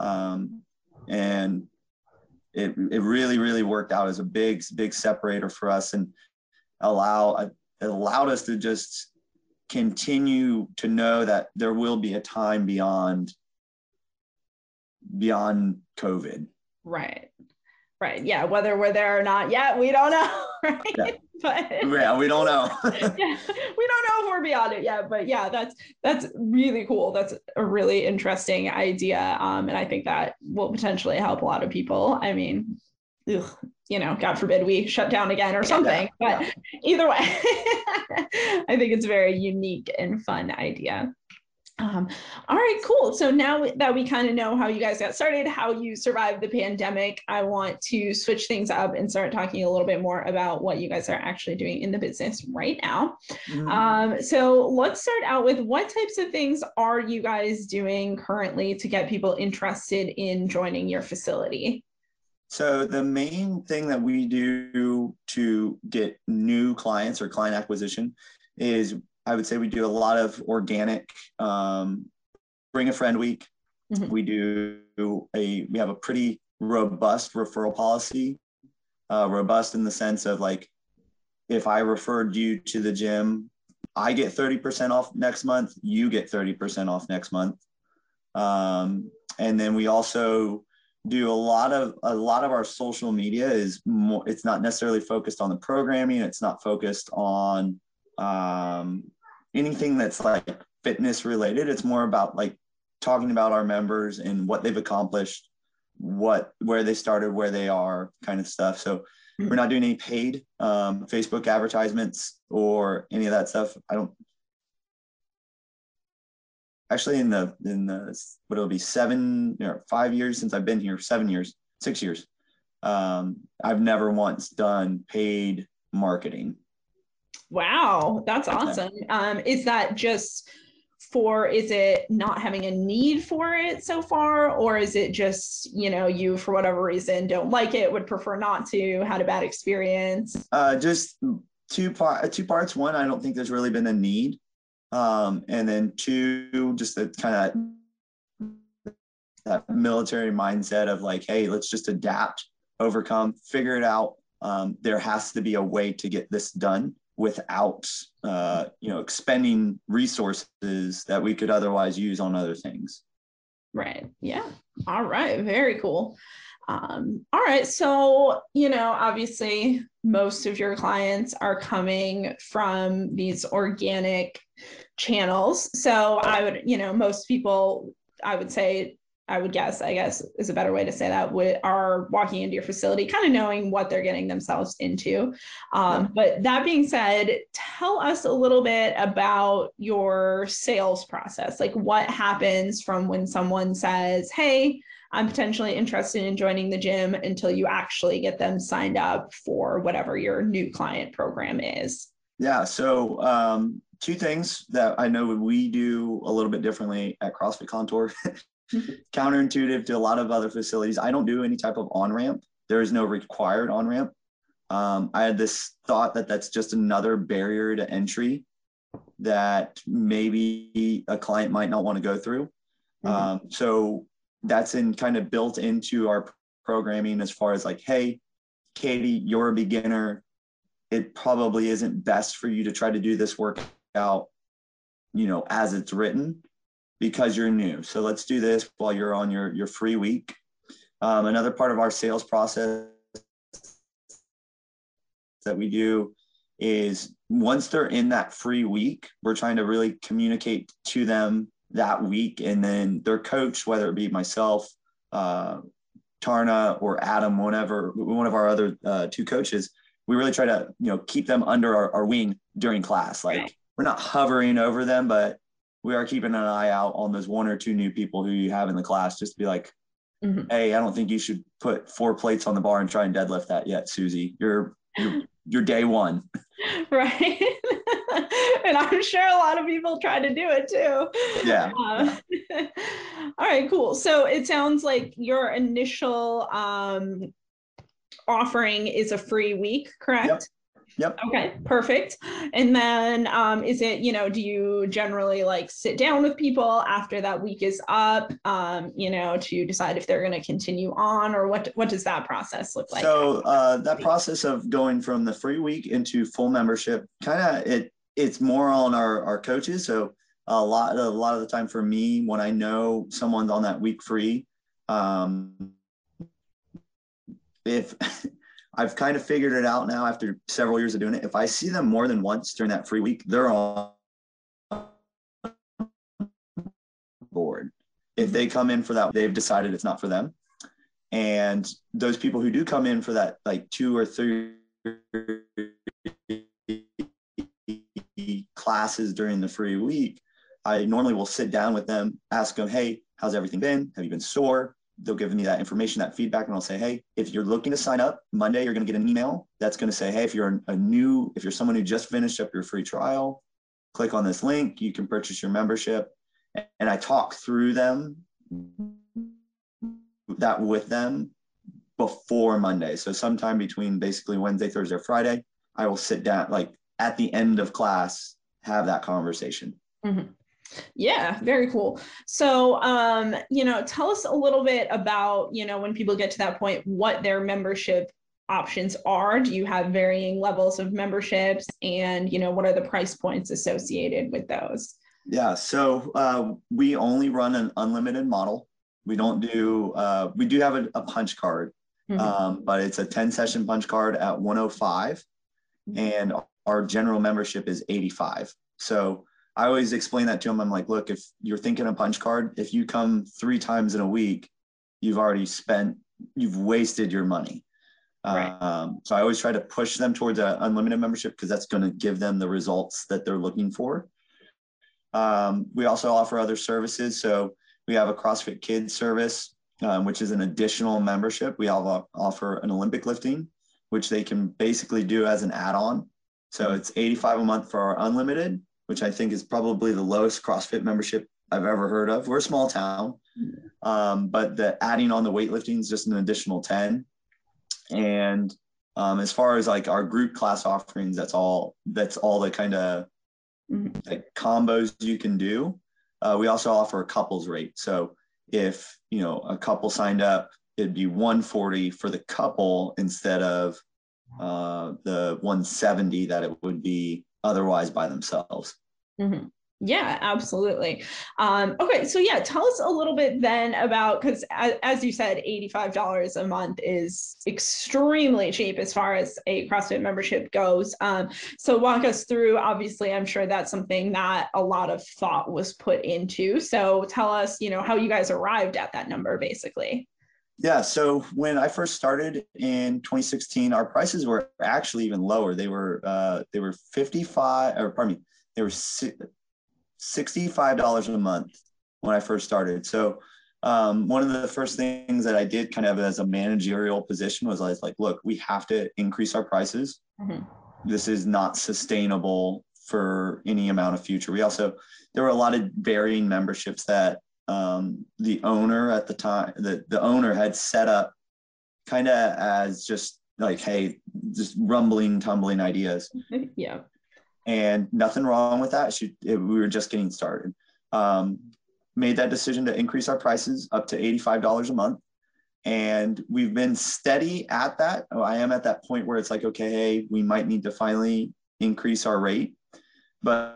And it really, really worked out as a big separator for us, and it allowed us to just continue to know that there will be a time beyond COVID. Right. Right. Yeah. Whether we're there or not yet, we don't know. Right. Yeah. But Yeah, we don't know. yeah, we don't know if we're beyond it yet. But yeah, that's really cool. That's a really interesting idea. And I think that will potentially help a lot of people. I mean, ugh, God forbid we shut down again or something. But either way, I think it's a very unique and fun idea. All right, cool. So now that we kind of know how you guys got started, how you survived the pandemic, I want to switch things up and start talking a little bit more about what you guys are actually doing in the business right now. So let's start out with, what types of things are you guys doing currently to get people interested in joining your facility? So the main thing that we do to get new clients or client acquisition is, I would say, we do a lot of organic, bring a friend week. Mm-hmm. We have a pretty robust referral policy, robust in the sense of, like, if I referred you to the gym, I get 30% off next month, you get 30% off next month. And then we also do a lot of our social media is more, it's not necessarily focused on the programming. It's not focused on, anything that's like fitness related. It's more about like talking about our members and what they've accomplished, where they started, where they are, kind of stuff. So we're not doing any paid Facebook advertisements or any of that stuff. I don't actually, in the what it'll be 5 years since I've been here, 6 years. I've never once done paid marketing. Wow, that's awesome. Is that just is it not having a need for it so far? Or is it just, you, for whatever reason, don't like it, would prefer not to, had a bad experience? Just two parts. One, I don't think there's really been a need. And then two, just the kind of that military mindset of like, hey, let's just adapt, overcome, figure it out. There has to be a way to get this done without expending resources that we could otherwise use on other things. Right. Yeah. All right. Very cool. All right. So, obviously most of your clients are coming from these organic channels. So I would, most people, I would guess is a better way to say that, are walking into your facility kind of knowing what they're getting themselves into. But that being said, tell us a little bit about your sales process. Like, what happens from when someone says, hey, I'm potentially interested in joining the gym, until you actually get them signed up for whatever your new client program is? Yeah. So two things that I know we do a little bit differently at CrossFit Contour. Counterintuitive to a lot of other facilities. I don't do any type of on-ramp. There is no required on-ramp. I had this thought that that's just another barrier to entry that maybe a client might not want to go through. So that's kind of built into our programming, as far as like, hey, Katie, you're a beginner. It probably isn't best for you to try to do this workout, as it's written, because you're new. So let's do this while you're on your free week. Another part of our sales process that we do is, once they're in that free week, we're trying to really communicate to them that week, and then their coach, whether it be myself, Tarna, or Adam, one of our other two coaches, we really try to keep them under our wing during class. Like, we're not hovering over them, but we are keeping an eye out on those one or two new people who you have in the class, just to be like, hey, I don't think you should put 4 plates on the bar and try and deadlift that yet, Susie. You're day one. Right. And I'm sure a lot of people try to do it too. Yeah. All right, cool. So it sounds like your initial offering is a free week, correct? Yep. Okay, perfect. And then is it, do you generally like sit down with people after that week is up, to decide if they're going to continue on, or what does that process look like? So that process of going from the free week into full membership, kind of, it's more on our coaches. So a lot of the time for me, when I know someone's on that week free, if I've kind of figured it out now after several years of doing it, if I see them more than once during that free week, they're on board. If they come in for that, they've decided it's not for them. And those people who do come in for that, like 2 or 3 classes during the free week, I normally will sit down with them, ask them, hey, how's everything been? Have you been sore? They'll give me that information, that feedback, and I'll say, hey, if you're looking to sign up Monday, you're going to get an email that's going to say, hey, if you're someone who just finished up your free trial, click on this link, you can purchase your membership. And I talk through that with them before Monday. So sometime between basically Wednesday, Thursday, or Friday, I will sit down, like at the end of class, have that conversation. Mm-hmm. Yeah, very cool. So, tell us a little bit about, when people get to that point, what their membership options are. Do you have varying levels of memberships, and, what are the price points associated with those? Yeah. So we only run an unlimited model. We don't do, we do have a punch card, but it's a 10-session punch card at $105, and our general membership is $85. So I always explain that to them. I'm like, look, if you're thinking a punch card, if you come 3 times in a week, you've wasted your money. Right. So I always try to push them towards an unlimited membership because that's going to give them the results that they're looking for. We also offer other services. So we have a CrossFit Kids service, which is an additional membership. We offer an Olympic lifting, which they can basically do as an add-on. So it's $85 a month for our unlimited, which I think is probably the lowest CrossFit membership I've ever heard of. We're a small town, but the adding on the weightlifting is just an additional $10. And as far as like our group class offerings, that's all the kind of like combos you can do. We also offer a couples rate. So if, a couple signed up, it'd be $140 for the couple instead of the $170 that it would be otherwise by themselves. Mm-hmm. Yeah, absolutely. Okay. So yeah, tell us a little bit then about, because as you said, $85 a month is extremely cheap as far as a CrossFit membership goes. So walk us through, obviously, I'm sure that's something that a lot of thought was put into. So tell us, how you guys arrived at that number, basically. Yeah. So when I first started in 2016, our prices were actually even lower. They were $65 a month when I first started. So one of the first things that I did kind of as a managerial position was I was like, look, we have to increase our prices. Mm-hmm. This is not sustainable for any amount of future. There were a lot of varying memberships that the owner at the time, the owner had set up kind of as just like, hey, just tumbling ideas. Yeah. And nothing wrong with that. We were just getting started. Made that decision to increase our prices up to $85 a month. And we've been steady at that. I am at that point where it's like, okay, hey, we might need to finally increase our rate. But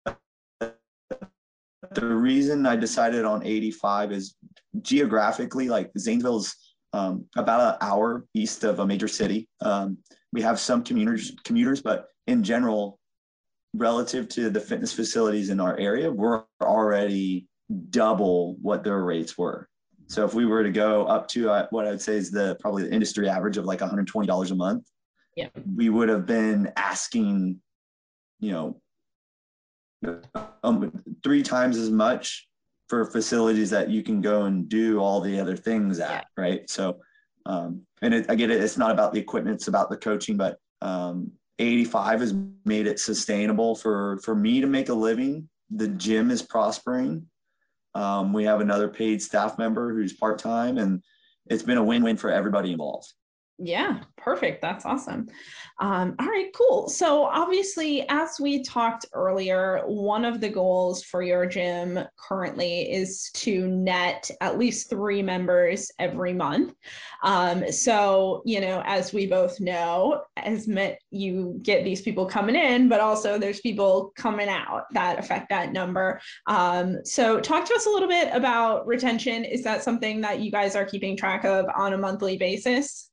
the reason I decided on 85 is geographically, like Zanesville's about an hour east of a major city. We have some commuters, but in general, relative to the fitness facilities in our area, we're already double what their rates were. So if we were to go up to what I'd say is probably the industry average of like $120 a month, yeah, we would have been asking, 3 times as much for facilities that you can go and do all the other things at, right? So, I get it. It's not about the equipment, it's about the coaching, but 85 has made it sustainable for me to make a living. The gym is prospering. We have another paid staff member who's part-time, and it's been a win-win for everybody involved. Yeah, perfect. That's awesome. All right, cool. So obviously, as we talked earlier, one of the goals for your gym currently is to net at least 3 members every month. So, as we both know, you get these people coming in, but also there's people coming out that affect that number. So talk to us a little bit about retention. Is that something that you guys are keeping track of on a monthly basis?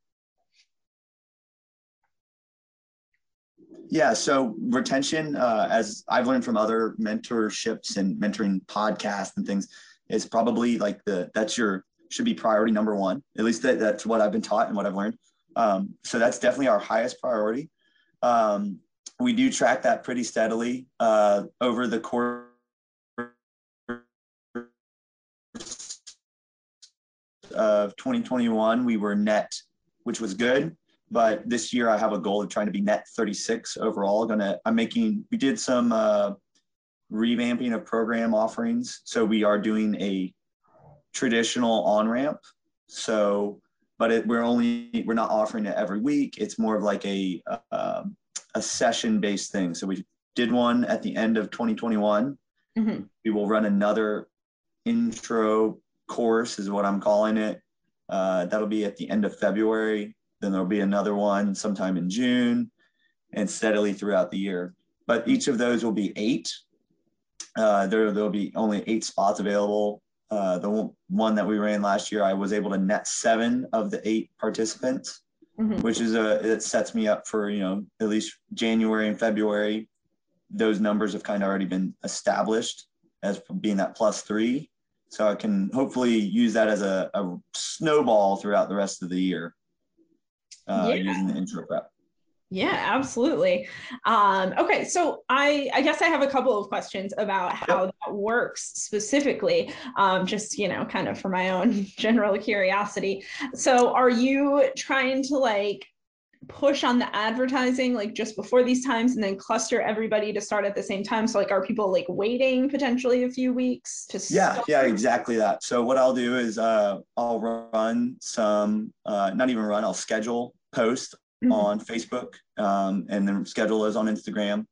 Yeah, so retention, as I've learned from other mentorships and mentoring podcasts and things, is probably like should be priority number one. At least that's what I've been taught and what I've learned. So that's definitely our highest priority. We do track that pretty steadily over the course of 2021. We were net, which was good. But this year I have a goal of trying to be net 36 overall. We did some revamping of program offerings. So we are doing a traditional on-ramp. So, but we're not offering it every week. It's more of like a session-based thing. So we did one at the end of 2021. Mm-hmm. We will run another intro course is what I'm calling it. That'll be at the end of February. Then there'll be another one sometime in June and steadily throughout the year. But each of those will be 8. There'll be only 8 spots available. The one that we ran last year, I was able to net 7 of the 8 participants, mm-hmm. which is it sets me up for, at least January and February. Those numbers have kind of already been established as being that +3. So I can hopefully use that as a snowball throughout the rest of the year. Using the intro prep. Yeah, absolutely. Okay, so I guess I have a couple of questions about how that works specifically, just, kind of for my own general curiosity. So are you trying to push on the advertising just before these times and then cluster everybody to start at the same time? So are people waiting potentially a few weeks to start? Yeah, exactly that. So what I'll do is I'll run some, I'll schedule posts mm-hmm. on Facebook and then schedule those on Instagram.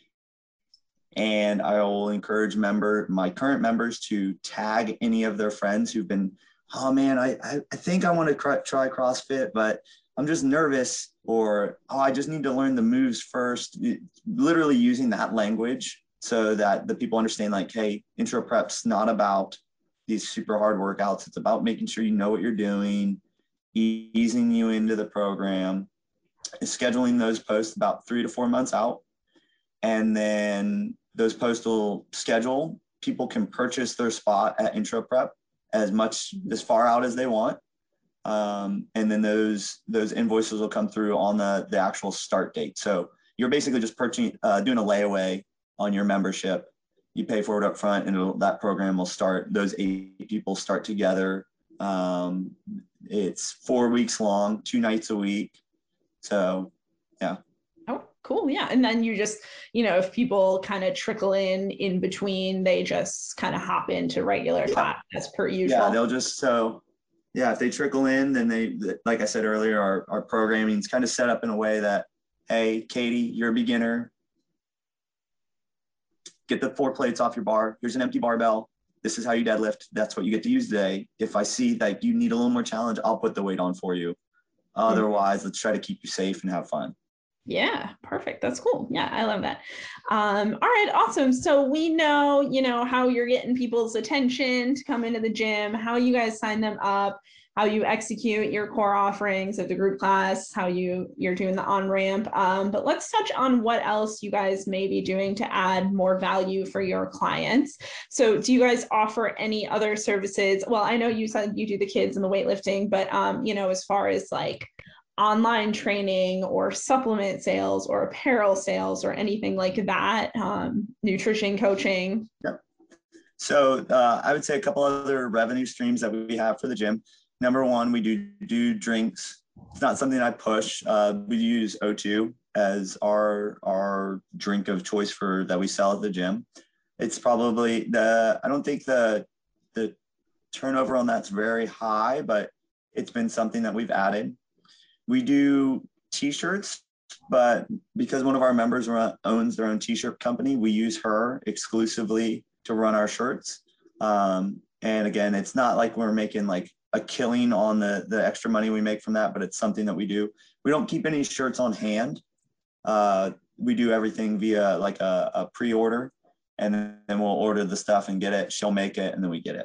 And I will encourage my current members to tag any of their friends who've been, oh man, I think I want to try CrossFit, but I'm just nervous, or, I just need to learn the moves first. Literally using that language so that the people understand hey, intro prep's not about these super hard workouts. It's about making sure you know what you're doing, easing you into the program, scheduling those posts about 3 to 4 months out. And then those posts will schedule. People can purchase their spot at intro prep as far out as they want. And then those invoices will come through on the actual start date. So you're basically just doing a layaway on your membership. You pay for it up front, and that program will start. Those 8 people start together. It's 4 weeks long, 2 nights a week. So, yeah. Oh, cool. Yeah. And then you just, if people kind of trickle in between, they just kind of hop into regular class as per usual. Yeah, they'll just if they trickle in, then like I said earlier, our programming is kind of set up in a way that, hey, Katie, you're a beginner. Get the 4 plates off your bar. Here's an empty barbell. This is how you deadlift. That's what you get to use today. If I see that you need a little more challenge, I'll put the weight on for you. Otherwise, let's try to keep you safe and have fun. Yeah, perfect. That's cool. Yeah, I love that. All right, awesome. So we know, how you're getting people's attention to come into the gym, how you guys sign them up, how you execute your core offerings of the group class, how you're doing the on-ramp. But let's touch on what else you guys may be doing to add more value for your clients. So do you guys offer any other services? Well, I know you said you do the kids and the weightlifting, but, as far as online training or supplement sales or apparel sales or anything like that, nutrition coaching? Yep. So I would say a couple other revenue streams that we have for the gym. Number one, we do drinks. It's not something I push. We use O2 as our drink of choice that we sell at the gym. It's probably I don't think the turnover on that's very high, but it's been something that we've added. we do t-shirts, but because one of our members owns their own t-shirt company, we use her exclusively to run our shirts. And again, it's not like we're making like a killing on the extra money we make from that, but it's something that we do. We don't keep any shirts on hand. We do everything via like a pre-order, and then we'll order the stuff and get it. She'll make it, and then we get it.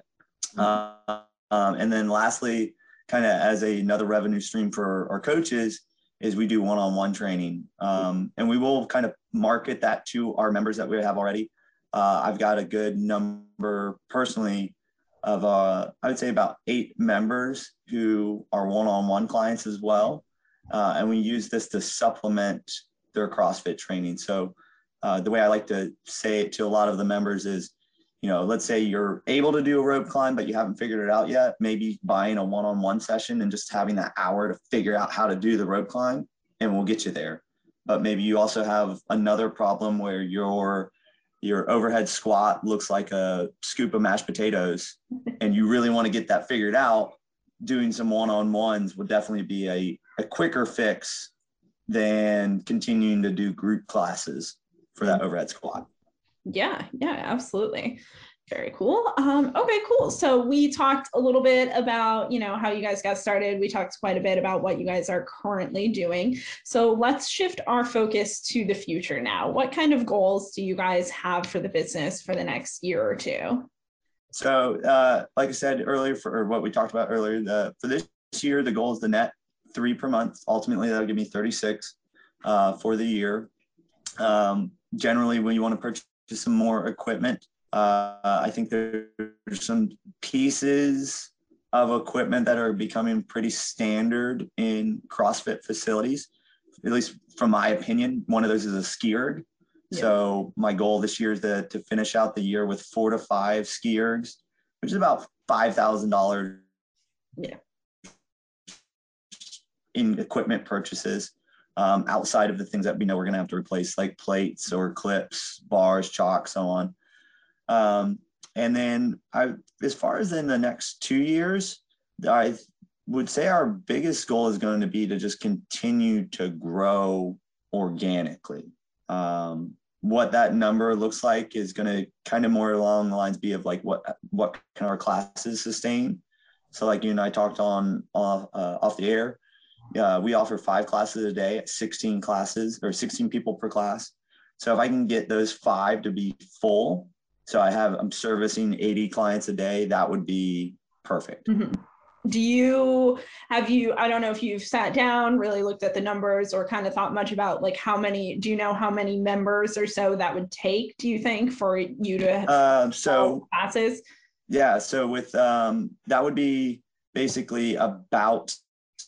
And then lastly, kind of as another revenue stream for our coaches, is we do one-on-one training. And we will kind of market that to our members that we have already. I've got a good number personally of, I would say about 8 members who are one-on-one clients as well. And we use this to supplement their CrossFit training. So the way I like to say it to a lot of the members is, you know, let's say you're able to do a rope climb, but you haven't figured it out yet. Maybe buying a one-on-one session and just having that hour to figure out how to do the rope climb, and we'll get you there. But maybe you also have another problem where your overhead squat looks like a scoop of mashed potatoes, and you really want to get that figured out. Doing some one-on-ones would definitely be a quicker fix than continuing to do group classes for that overhead squat. Yeah, absolutely. Very cool. Okay, cool. So we talked a little bit about, you know, how you guys got started. We talked quite a bit about what you guys are currently doing. So let's shift our focus to the future now. What kind of goals do you guys have for the business for the next year or two? So like I said earlier, for what we talked about earlier, for this year, the goal is the net 3 per month. Ultimately, that'll give me 36 for the year. Generally, when you want to purchase some more equipment, I think there's some pieces of equipment that are becoming pretty standard in CrossFit facilities, at least from my opinion. One of those is a ski erg. Yeah. So my goal this year is to finish out the year with 4 to 5 ski ergs, which is about $5,000 in equipment purchases, outside of the things that we know we're going to have to replace, like plates or clips, bars, chalk, so on. And then as far as in the next 2 years, I would say our biggest goal is going to be to just continue to grow organically. What that number looks like is going to kind of more along the lines be of like what can our classes sustain. So like you and I talked off the air, we offer 5 classes a day at 16 classes or 16 people per class. So if I can get those 5 to be full, so I'm servicing 80 clients a day, that would be perfect. Mm-hmm. I don't know if you've sat down, really looked at the numbers or kind of thought much about like do you know how many members or so that would take, do you think, for you to so classes? Yeah. So with, that would be basically about,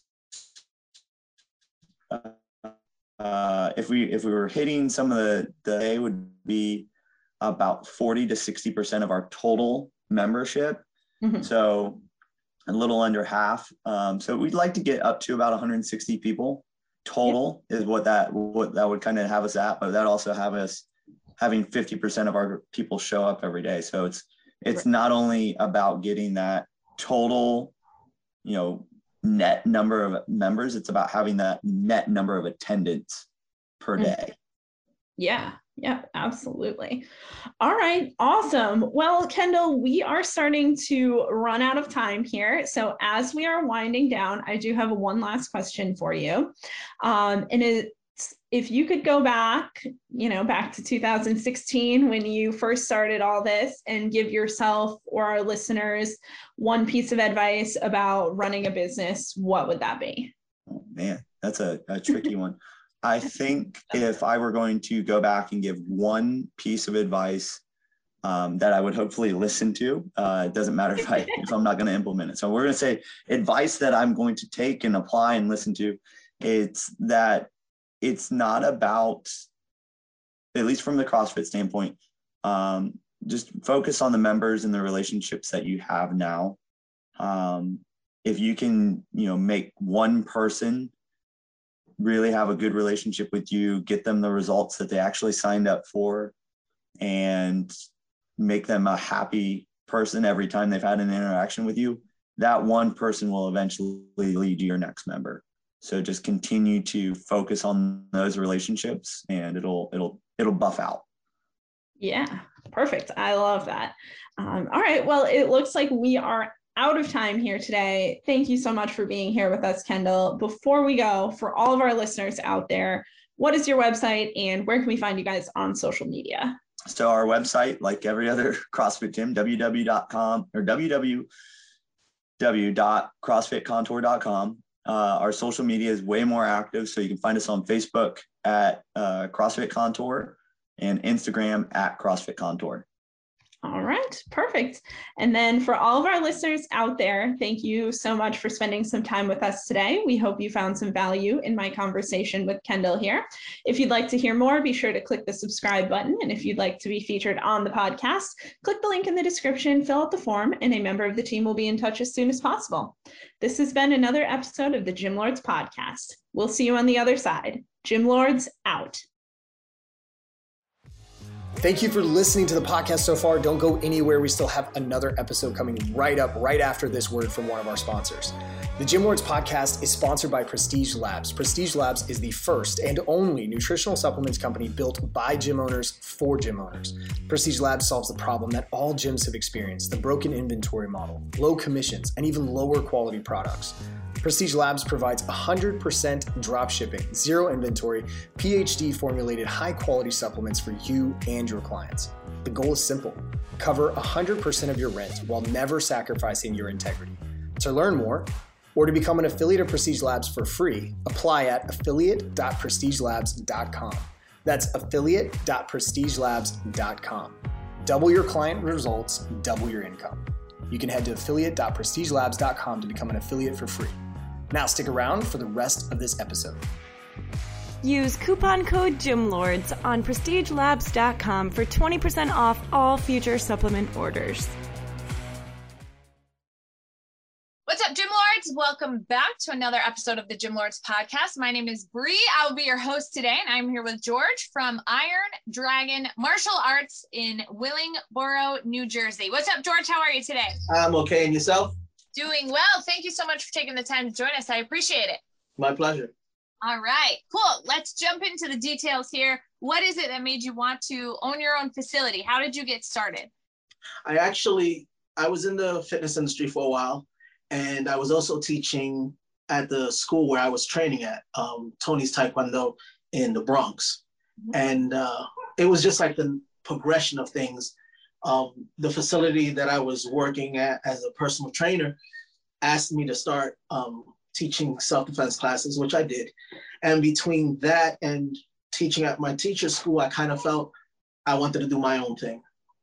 if we were hitting some of the day would be about 40 to 60% of our total membership. Mm-hmm. So a little under half. So we'd like to get up to about 160 people total is what that would kind of have us at, but that also have us having 50% of our people show up every day. So it's not only about getting that total, you know, net number of members, it's about having that net number of attendance per day. Yeah, absolutely. All right, awesome. Well, Kendall, we are starting to run out of time here. So as we are winding down, I do have one last question for you. And if you could go back to 2016 when you first started all this and give yourself or our listeners one piece of advice about running a business, what would that be? Oh, man, that's a tricky one. I think if I were going to go back and give one piece of advice that I would hopefully listen to, it doesn't matter if I'm not going to implement it. So we're going to say advice that I'm going to take and apply and listen to. It's that it's not about, at least from the CrossFit standpoint, just focus on the members and the relationships that you have now. If you can, make one person really have a good relationship with you, get them the results that they actually signed up for, and make them a happy person every time they've had an interaction with you, that one person will eventually lead to your next member. So just continue to focus on those relationships, and it'll buff out. Yeah, perfect. I love that. All right. Well, it looks like we are out of time here today. Thank you so much for being here with us, Kendall. Before we go, for all of our listeners out there, what is your website and where can we find you guys on social media? So our website, like every other CrossFit gym, www.com or www.crossfitcontour.com. Our social media is way more active, so you can find us on Facebook at CrossFit Contour and Instagram at CrossFit Contour. All right, perfect. And then for all of our listeners out there, thank you so much for spending some time with us today. We hope you found some value in my conversation with Kendall here. If you'd like to hear more, be sure to click the subscribe button. And if you'd like to be featured on the podcast, click the link in the description, fill out the form, and a member of the team will be in touch as soon as possible. This has been another episode of the Gym Lords Podcast. We'll see you on the other side. Gym Lords out. Thank you for listening to the podcast so far. Don't go anywhere. We still have another episode coming right after this word from one of our sponsors. The Gym Lords podcast is sponsored by Prestige Labs. Prestige Labs is the first and only nutritional supplements company built by gym owners for gym owners. Prestige Labs solves the problem that all gyms have experienced: the broken inventory model, low commissions, and even lower quality products. Prestige Labs provides 100% drop shipping, zero inventory, PhD formulated high quality supplements for you and your clients. The goal is simple: cover 100% of your rent while never sacrificing your integrity. To learn more or to become an affiliate of Prestige Labs for free, apply at affiliate.prestigelabs.com. That's affiliate.prestigelabs.com. Double your client results, double your income. You can head to affiliate.prestigelabs.com to become an affiliate for free. Now stick around for the rest of this episode. Use coupon code GYMLORDS on prestigelabs.com for 20% off all future supplement orders. What's up, Gym Lords? Welcome back to another episode of the Gym Lords podcast. My name is Bree. I will be your host today, and I'm here with George from Iron Dragon Martial Arts in Willingboro, New Jersey. What's up, George? How are you today? I'm okay. And yourself? Doing well. Thank you so much for taking the time to join us. I appreciate it. My pleasure. All right, cool. Let's jump into the details here. What is it that made you want to own your own facility? How did you get started? I was in the fitness industry for a while, and I was also teaching at the school where I was training at, Tony's Taekwondo in the Bronx. And it was just like the progression of things. The facility that I was working at as a personal trainer asked me to start teaching self-defense classes, which I did. And between that and teaching at my teacher's school, I kind of felt I wanted to do my own thing.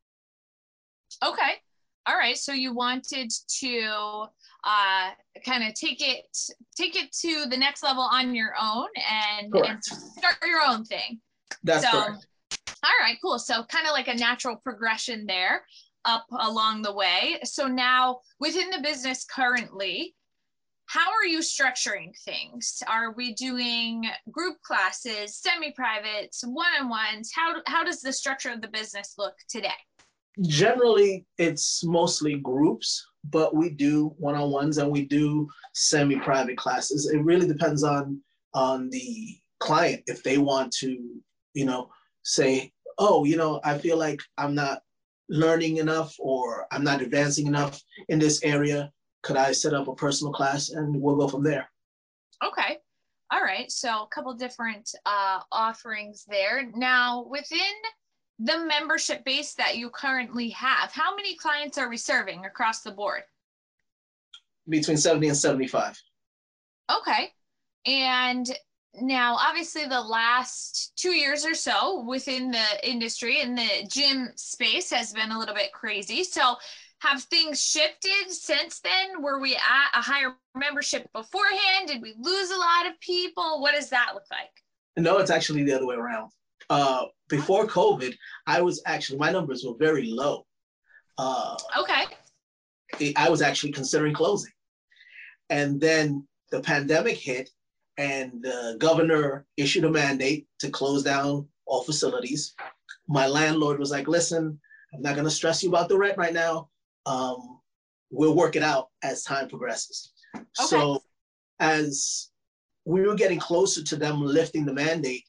Okay. All right. So you wanted to kind of take it to the next level on your own and start your own thing. That's correct. All right, cool. So kind of like a natural progression there up along the way. So now within the business currently, how are you structuring things? Are we doing group classes, semi-privates, one-on-ones? How does the structure of the business look today? Generally, it's mostly groups, but we do one-on-ones and we do semi-private classes. It really depends on the client. If they want to, say, I feel like I'm not learning enough or I'm not advancing enough in this area, could I set up a personal class and we'll go from there. Okay. All right. So a couple different offerings there. Now, within the membership base that you currently have, how many clients are we serving across the board? Between 70 and 75. Okay. And now, obviously, the last 2 years or so within the industry and the gym space has been a little bit crazy. So have things shifted since then? Were we at a higher membership beforehand? Did we lose a lot of people? What does that look like? No, it's actually the other way around. Before COVID, my numbers were very low. Okay. I was actually considering closing. And then the pandemic hit and the governor issued a mandate to close down all facilities. My landlord was like, listen, I'm not going to stress you about the rent right now. We'll work it out as time progresses. Okay. So as we were getting closer to them lifting the mandate,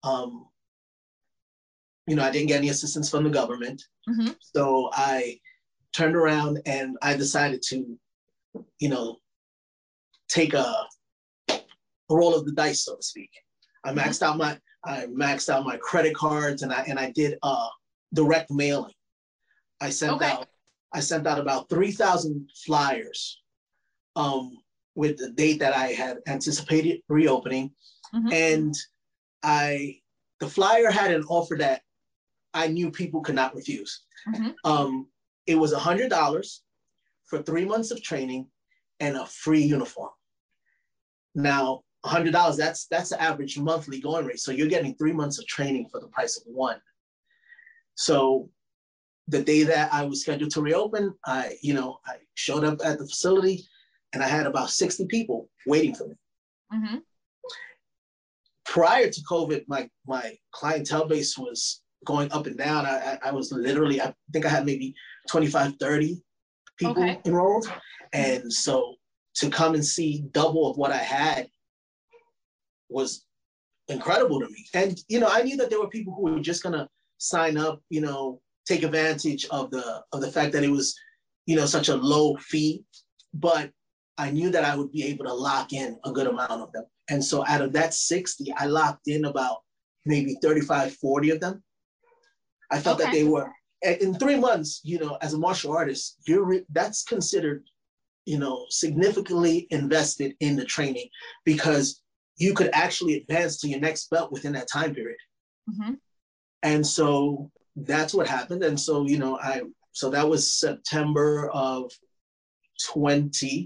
you know, I didn't get any assistance from the government. Mm-hmm. So I turned around and I decided to, you know, take a roll of the dice, so to speak. I maxed out my credit cards, and I did direct mailing. I sent out about 3,000 flyers with the date that I had anticipated reopening. Mm-hmm. And the flyer had an offer that I knew people could not refuse. Mm-hmm. It was $100 for 3 months of training and a free uniform. Now, $100, that's the average monthly going rate. So you're getting 3 months of training for the price of one. So the day that I was scheduled to reopen, I showed up at the facility and I had about 60 people waiting for me. Mm-hmm. Prior to COVID, my clientele base was going up and down. I was literally, I think I had maybe 25, 30 people enrolled. And so to come and see double of what I had was incredible to me. And, you know, I knew that there were people who were just gonna sign up, you know, take advantage of the fact that it was, you know, such a low fee, but I knew that I would be able to lock in a good amount of them. And so out of that 60, I locked in about maybe 35, 40 of them. I felt that they were, in 3 months, you know, as a martial artist, that's considered, you know, significantly invested in the training, because you could actually advance to your next belt within that time period. Mm-hmm. And so that's what happened. And so, you know, so that was September of 20.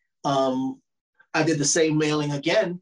I did the same mailing again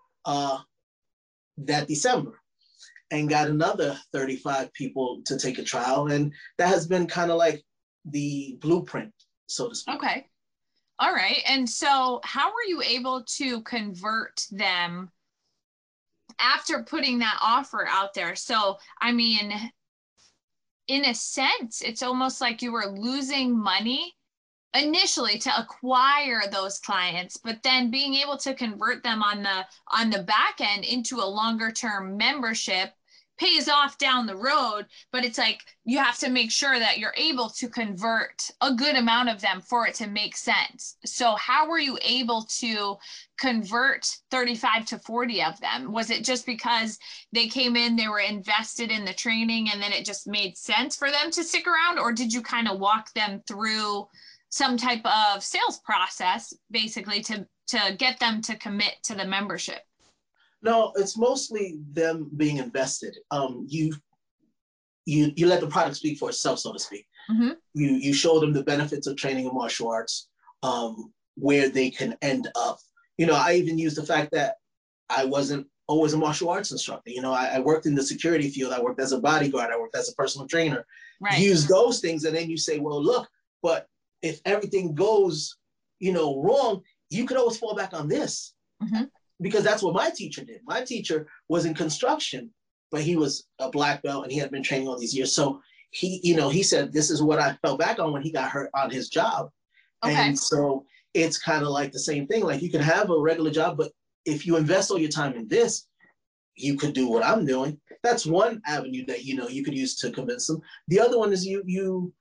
that December and got another 35 people to take a trial. And that has been kind of like the blueprint, so to speak. Okay. All right. And so how were you able to convert them after putting that offer out there? So, I mean, in a sense, it's almost like you were losing money initially to acquire those clients, but then being able to convert them on the back end into a longer term membership pays off down the road. But it's like you have to make sure that you're able to convert a good amount of them for it to make sense. So how were you able to convert 35 to 40 of them? Was it just because they came in, they were invested in the training, and then it just made sense for them to stick around? Or did you kind of walk them through some type of sales process basically to get them to commit to the membership? No, it's mostly them being invested. You let the product speak for itself, so to speak. Mm-hmm. You show them the benefits of training in martial arts, where they can end up. You know, I even used the fact that I wasn't always a martial arts instructor. You know, I worked in the security field. I worked as a bodyguard. I worked as a personal trainer. Right. Use those things, and then you say, well, look, but if everything goes, you know, wrong, you could always fall back on this. Mm-hmm. Because that's what my teacher did. My teacher was in construction, but he was a black belt and he had been training all these years. So he said, this is what I fell back on when he got hurt on his job. Okay. And so it's kind of like the same thing. Like, you can have a regular job, but if you invest all your time in this, you could do what I'm doing. That's one avenue that, you know, you could use to convince them. The other one is you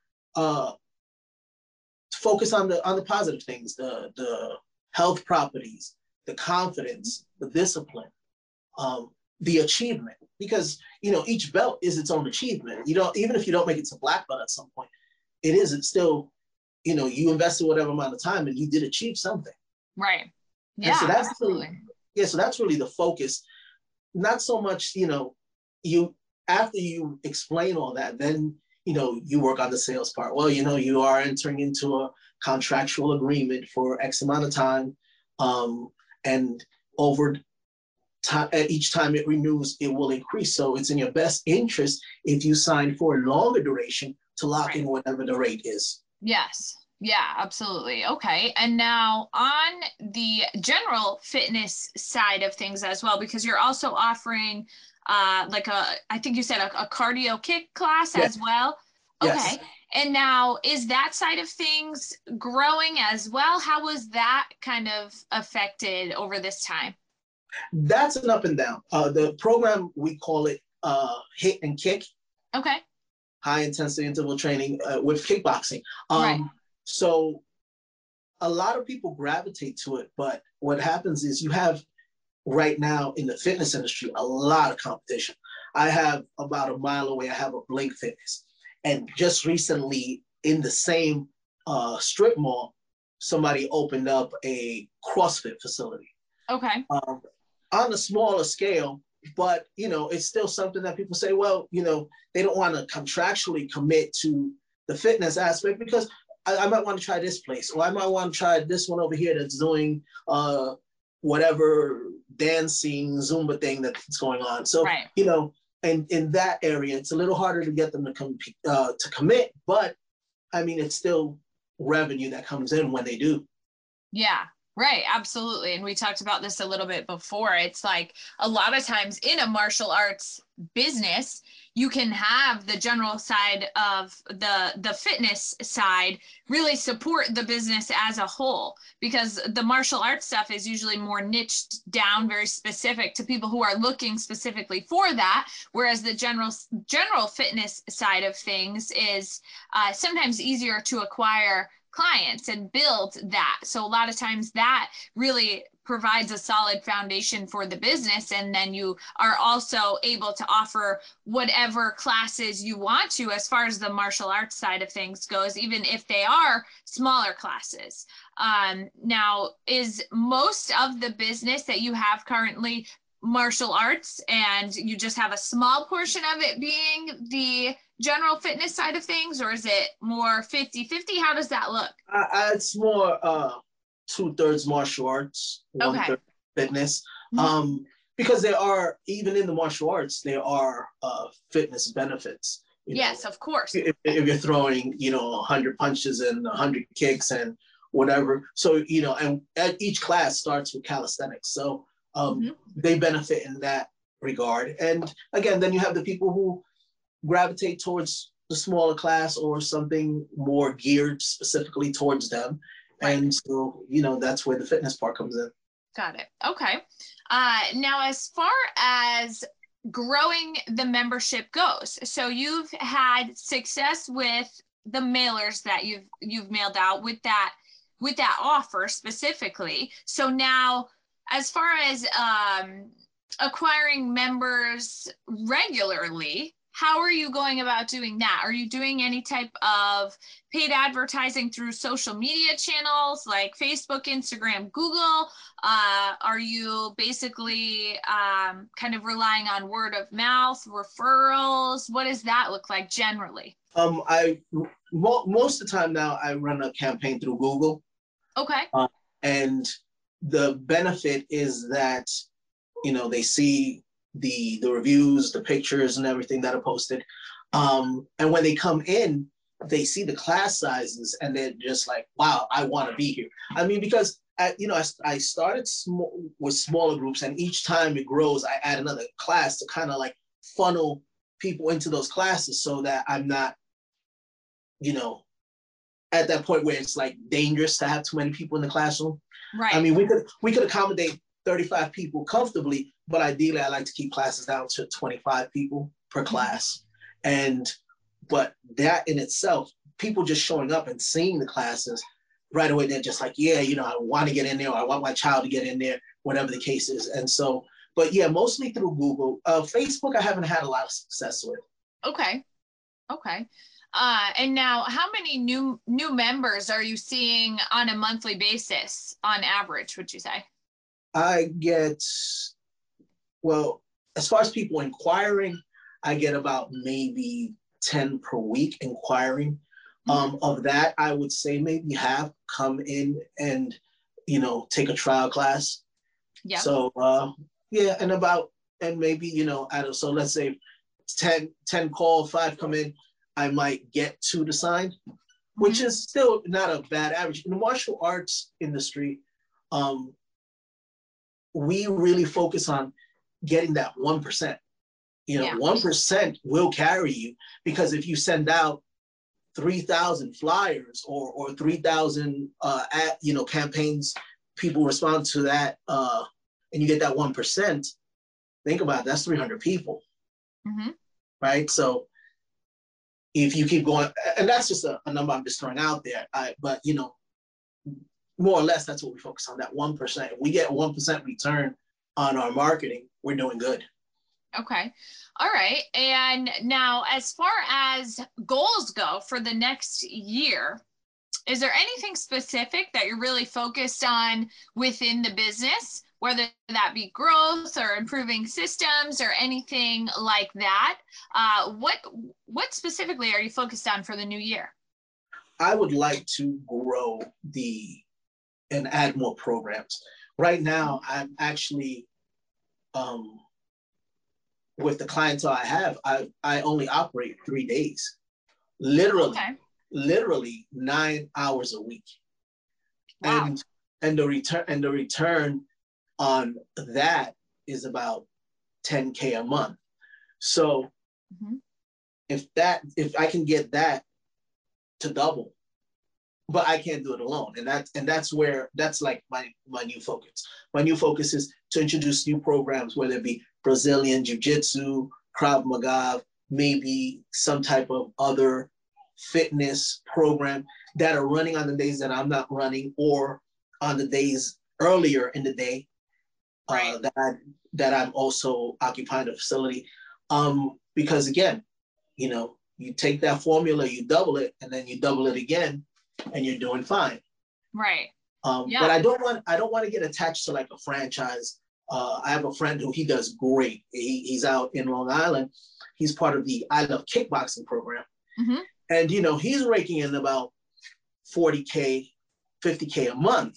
focus on the positive things, the health properties, the confidence, the discipline, the achievement, because, you know, each belt is its own achievement. You know, even if you don't make it to black belt at some point, it's still, you know, you invested whatever amount of time and you did achieve something. Right. Yeah, so that's absolutely. So that's really the focus. Not so much, you know, after you explain all that, then, you know, you work on the sales part. Well, you know, you are entering into a contractual agreement for X amount of time. And over time, each time it renews, it will increase. So it's in your best interest if you sign for a longer duration to lock in whatever the rate is. Yes. Yeah, absolutely. Okay. And now on the general fitness side of things as well, because you're also offering I think you said a cardio kick class as well. Okay. Yes. And now, is that side of things growing as well? How was that kind of affected over this time? That's an up and down. The program, we call it HIIT and Kick. Okay. High intensity interval training with kickboxing. Right. So a lot of people gravitate to it, but what happens is you have right now in the fitness industry a lot of competition. I have about a mile away, I have a Blink Fitness. And just recently in the same strip mall, somebody opened up a CrossFit facility. Okay. On a smaller scale, but it's still something that people say, well, they don't want to contractually commit to the fitness aspect because I might want to try this place, or I might want to try this one over here that's doing whatever dancing Zumba thing that's going on. So, right. And in that area, it's a little harder to get them to commit, but I mean, it's still revenue that comes in when they do. Yeah. Right, absolutely. And we talked about this a little bit before. It's like a lot of times in a martial arts business, you can have the general side of the fitness side really support the business as a whole, because the martial arts stuff is usually more niched down, very specific to people who are looking specifically for that. Whereas the general fitness side of things is sometimes easier to acquire clients and build that. So a lot of times that really provides a solid foundation for the business. And then you are also able to offer whatever classes you want to, as far as the martial arts side of things goes, even if they are smaller classes. Now, is most of the business that you have currently martial arts, and you just have a small portion of it being the general fitness side of things, or is it more 50-50? How does that look? It's more 2/3 martial arts, 1/3 fitness. Mm-hmm. Because there are, even in the martial arts, there are fitness benefits. Yes, of course. If you're throwing, 100 punches and 100 kicks and whatever. So, and each class starts with calisthenics. So they benefit in that regard. And again, then you have the people who gravitate towards the smaller class or something more geared specifically towards them. Right. And so, that's where the fitness part comes in. Got it. Okay. Now, as far as growing the membership goes, so you've had success with the mailers that you've mailed out with that offer specifically. So now, as far as acquiring members regularly, how are you going about doing that? Are you doing any type of paid advertising through social media channels like Facebook, Instagram, Google? Are you basically kind of relying on word of mouth, referrals? What does that look like generally? Most of the time now I run a campaign through Google. Okay. And the benefit is that, they see the reviews, the pictures and everything that are posted. And when they come in, they see the class sizes and they're just like, wow, I want to be here. I mean, because I started with smaller groups, and each time it grows, I add another class to kind of like funnel people into those classes so that I'm not, at that point where it's like dangerous to have too many people in the classroom. Right. I mean, we could accommodate 35 people comfortably, but ideally I like to keep classes down to 25 people per class. But that in itself, people just showing up and seeing the classes right away, they're just like, yeah, I want to get in there, or I want my child to get in there, whatever the case is. And so, but yeah, mostly through Google. Facebook, I haven't had a lot of success with. Okay. And now, how many new members are you seeing on a monthly basis on average, would you say? I get, well, as far as people inquiring, I get about maybe 10 per week inquiring. Of that, I would say maybe half come in and, take a trial class. Yeah. So, and maybe, so let's say 10 call, 5 come in, I might get 2 to sign, which is still not a bad average. In the martial arts industry, we really focus on getting that 1%. 1% will carry you, because if you send out 3,000 flyers or 3,000 campaigns, people respond to that and you get that 1%, think about it, that's 300 people, right? So if you keep going, and that's just a number I'm just throwing out there, but you know, more or less, that's what we focus on, that 1%. If we get 1% return on our marketing, we're doing good. Okay. All right. And now, as far as goals go for the next year, is there anything specific that you're really focused on within the business, whether that be growth or improving systems or anything like that? What specifically are you focused on for the new year? I would like to grow and add more programs. Right now, I'm actually, with the clientele I have, I only operate 3 days, literally 9 hours a week. Wow. And the return on that is about 10K a month. So if I can get that to double, but I can't do it alone. And that's like my new focus. My new focus is to introduce new programs, whether it be Brazilian Jiu-Jitsu, Krav Maga, maybe some type of other fitness program that are running on the days that I'm not running, or on the days earlier in the day that I'm also occupying the facility. Because again, you know, you take that formula, you double it, and then you double it again, and you're doing fine. Right. But I don't want to get attached to like a franchise. I have a friend who he does great. He's out in Long Island. He's part of the I Love Kickboxing program. And, you know, he's raking in about 40K, 50K a month,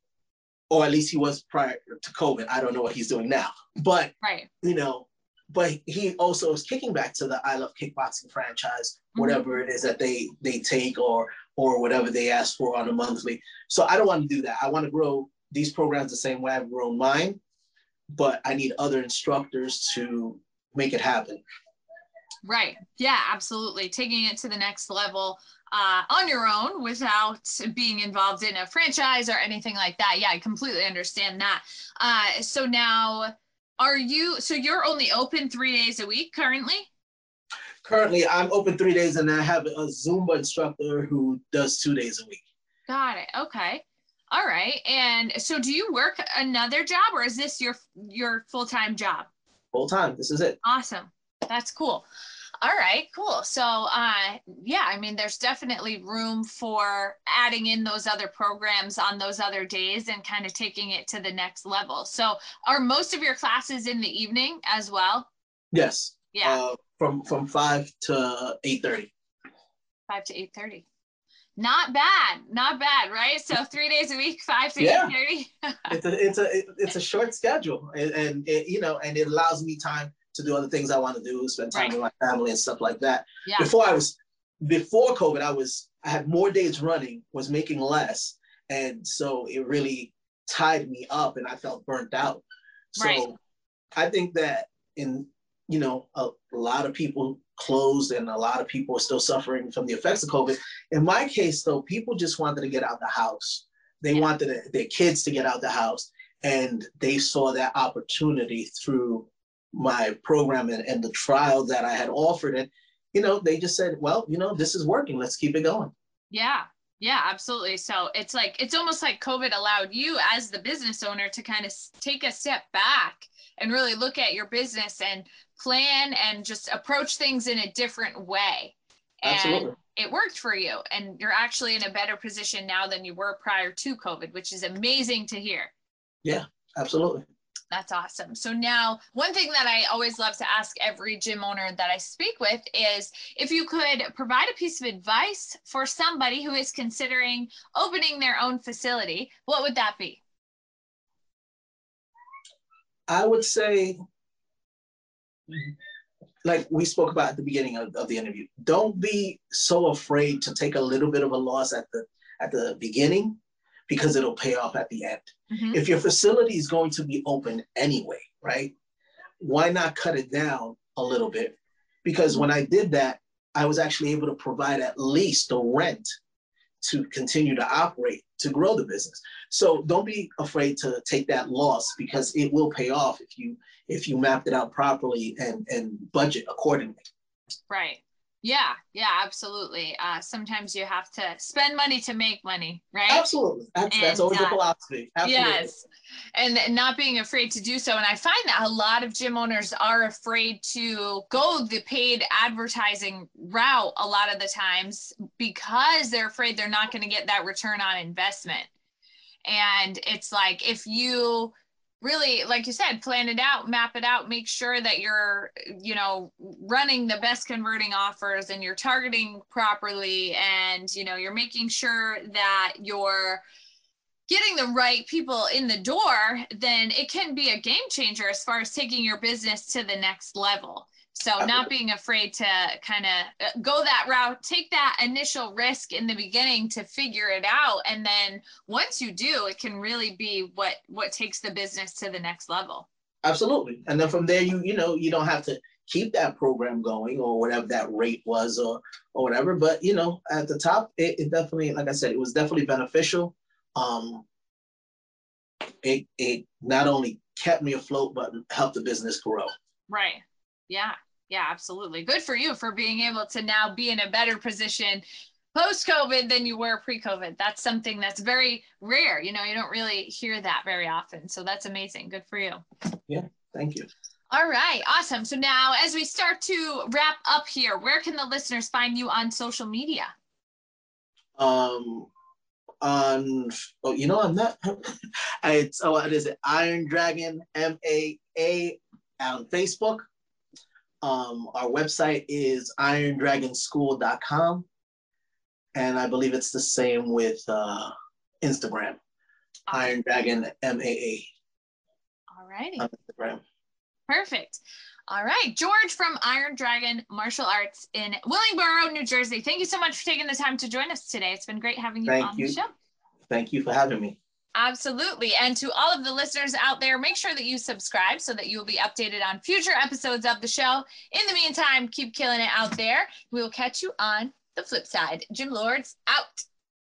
or at least he was prior to COVID. I don't know what he's doing now, but, you know, but he also is kicking back to the I Love Kickboxing franchise, whatever it is that they take or whatever they ask for on a monthly. So I don't want to do that. I want to grow these programs the same way I've grown mine, but I need other instructors to make it happen. Right. Yeah, absolutely. Taking it to the next level on your own without being involved in a franchise or anything like that. Yeah, I completely understand that. So now, you're only open 3 days a week currently? Currently, I'm open 3 days, and I have a Zumba instructor who does 2 days a week. Got it. Okay. All right. And so do you work another job, or is this your full-time job? Full-time. This is it. Awesome. That's cool. All right, cool. So, yeah, I mean, there's definitely room for adding in those other programs on those other days and kind of taking it to the next level. So are most of your classes in the evening as well? Yes. Yeah. From 5 to 8:30. 5 to 8:30. Not bad, right? So 3 days a week, 5 to 8:30. It's a short schedule, and it, you know, and it allows me time to do other things I want to do, spend time with my family and stuff like that. Yeah. Before COVID, I had more days running, was making less, and so it really tied me up, and I felt burnt out. So I think that a lot of people closed, and a lot of people are still suffering from the effects of COVID. In my case, though, people just wanted to get out the house. They wanted their kids to get out the house, and they saw that opportunity through my program and the trial that I had offered. And, you know, they just said, well, you know, this is working. Let's keep it going. Yeah. Yeah, absolutely. So it's almost like COVID allowed you as the business owner to kind of take a step back and really look at your business and plan and just approach things in a different way. And Absolutely. It worked for you. And you're actually in a better position now than you were prior to COVID, which is amazing to hear. Yeah, absolutely. That's awesome. So now, one thing that I always love to ask every gym owner that I speak with is if you could provide a piece of advice for somebody who is considering opening their own facility, what would that be? I would say, like we spoke about at the beginning of the interview, don't be so afraid to take a little bit of a loss at the beginning, because it'll pay off at the end. Mm-hmm. If your facility is going to be open anyway, right? Why not cut it down a little bit? Because when I did that, I was actually able to provide at least the rent to continue to operate. grow the business. So don't be afraid to take that loss, because it will pay off if you mapped it out properly and budget accordingly. Right. Yeah, absolutely. Sometimes you have to spend money to make money, right? Absolutely. That's always the philosophy. Absolutely. Yes. And not being afraid to do so. And I find that a lot of gym owners are afraid to go the paid advertising route a lot of the times, because they're afraid they're not going to get that return on investment. And it's like, if you really, like you said, plan it out, map it out, make sure that you're, running the best converting offers and you're targeting properly, and, you're making sure that you're getting the right people in the door, then it can be a game changer as far as taking your business to the next level. So not being afraid to kind of go that route, take that initial risk in the beginning to figure it out. And then once you do, it can really be what takes the business to the next level. Absolutely. And then from there, you don't have to keep that program going or whatever that rate was or whatever. But, at the top, it definitely, like I said, it was definitely beneficial. It not only kept me afloat, but helped the business grow. Right. Yeah, absolutely. Good for you for being able to now be in a better position post-COVID than you were pre-COVID. That's something that's very rare. You don't really hear that very often. So that's amazing. Good for you. Yeah, thank you. All right, awesome. So now as we start to wrap up here, where can the listeners find you on social media? I'm not. What is it? Iron Dragon MAA on Facebook. Our website is irondragonschool.com. And I believe it's the same with Instagram. Iron Dragon MAA. All righty. On Instagram. Perfect. All right. George from Iron Dragon Martial Arts in Willingboro, New Jersey. Thank you so much for taking the time to join us today. It's been great having you on the show. Thank you for having me. Absolutely. And to all of the listeners out there, make sure that you subscribe so that you'll be updated on future episodes of the show. In the meantime, keep killing it out there. We will catch you on the flip side. Gym Lords out.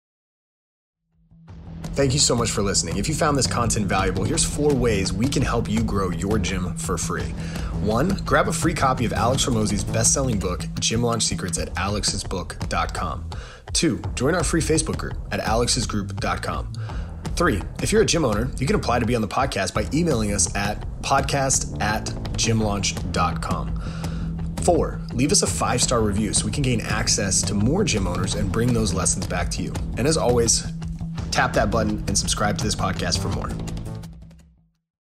Thank you so much for listening. If you found this content valuable, here's 4 ways we can help you grow your gym for free. 1, grab a free copy of Alex Hormozi's best-selling book, Gym Launch Secrets, at alexsbook.com. 2, join our free Facebook group at alexsgroup.com. 3, if you're a gym owner, you can apply to be on the podcast by emailing us at podcast@gymlaunch.com. 4, leave us a 5-star review so we can gain access to more gym owners and bring those lessons back to you. And as always, tap that button and subscribe to this podcast for more.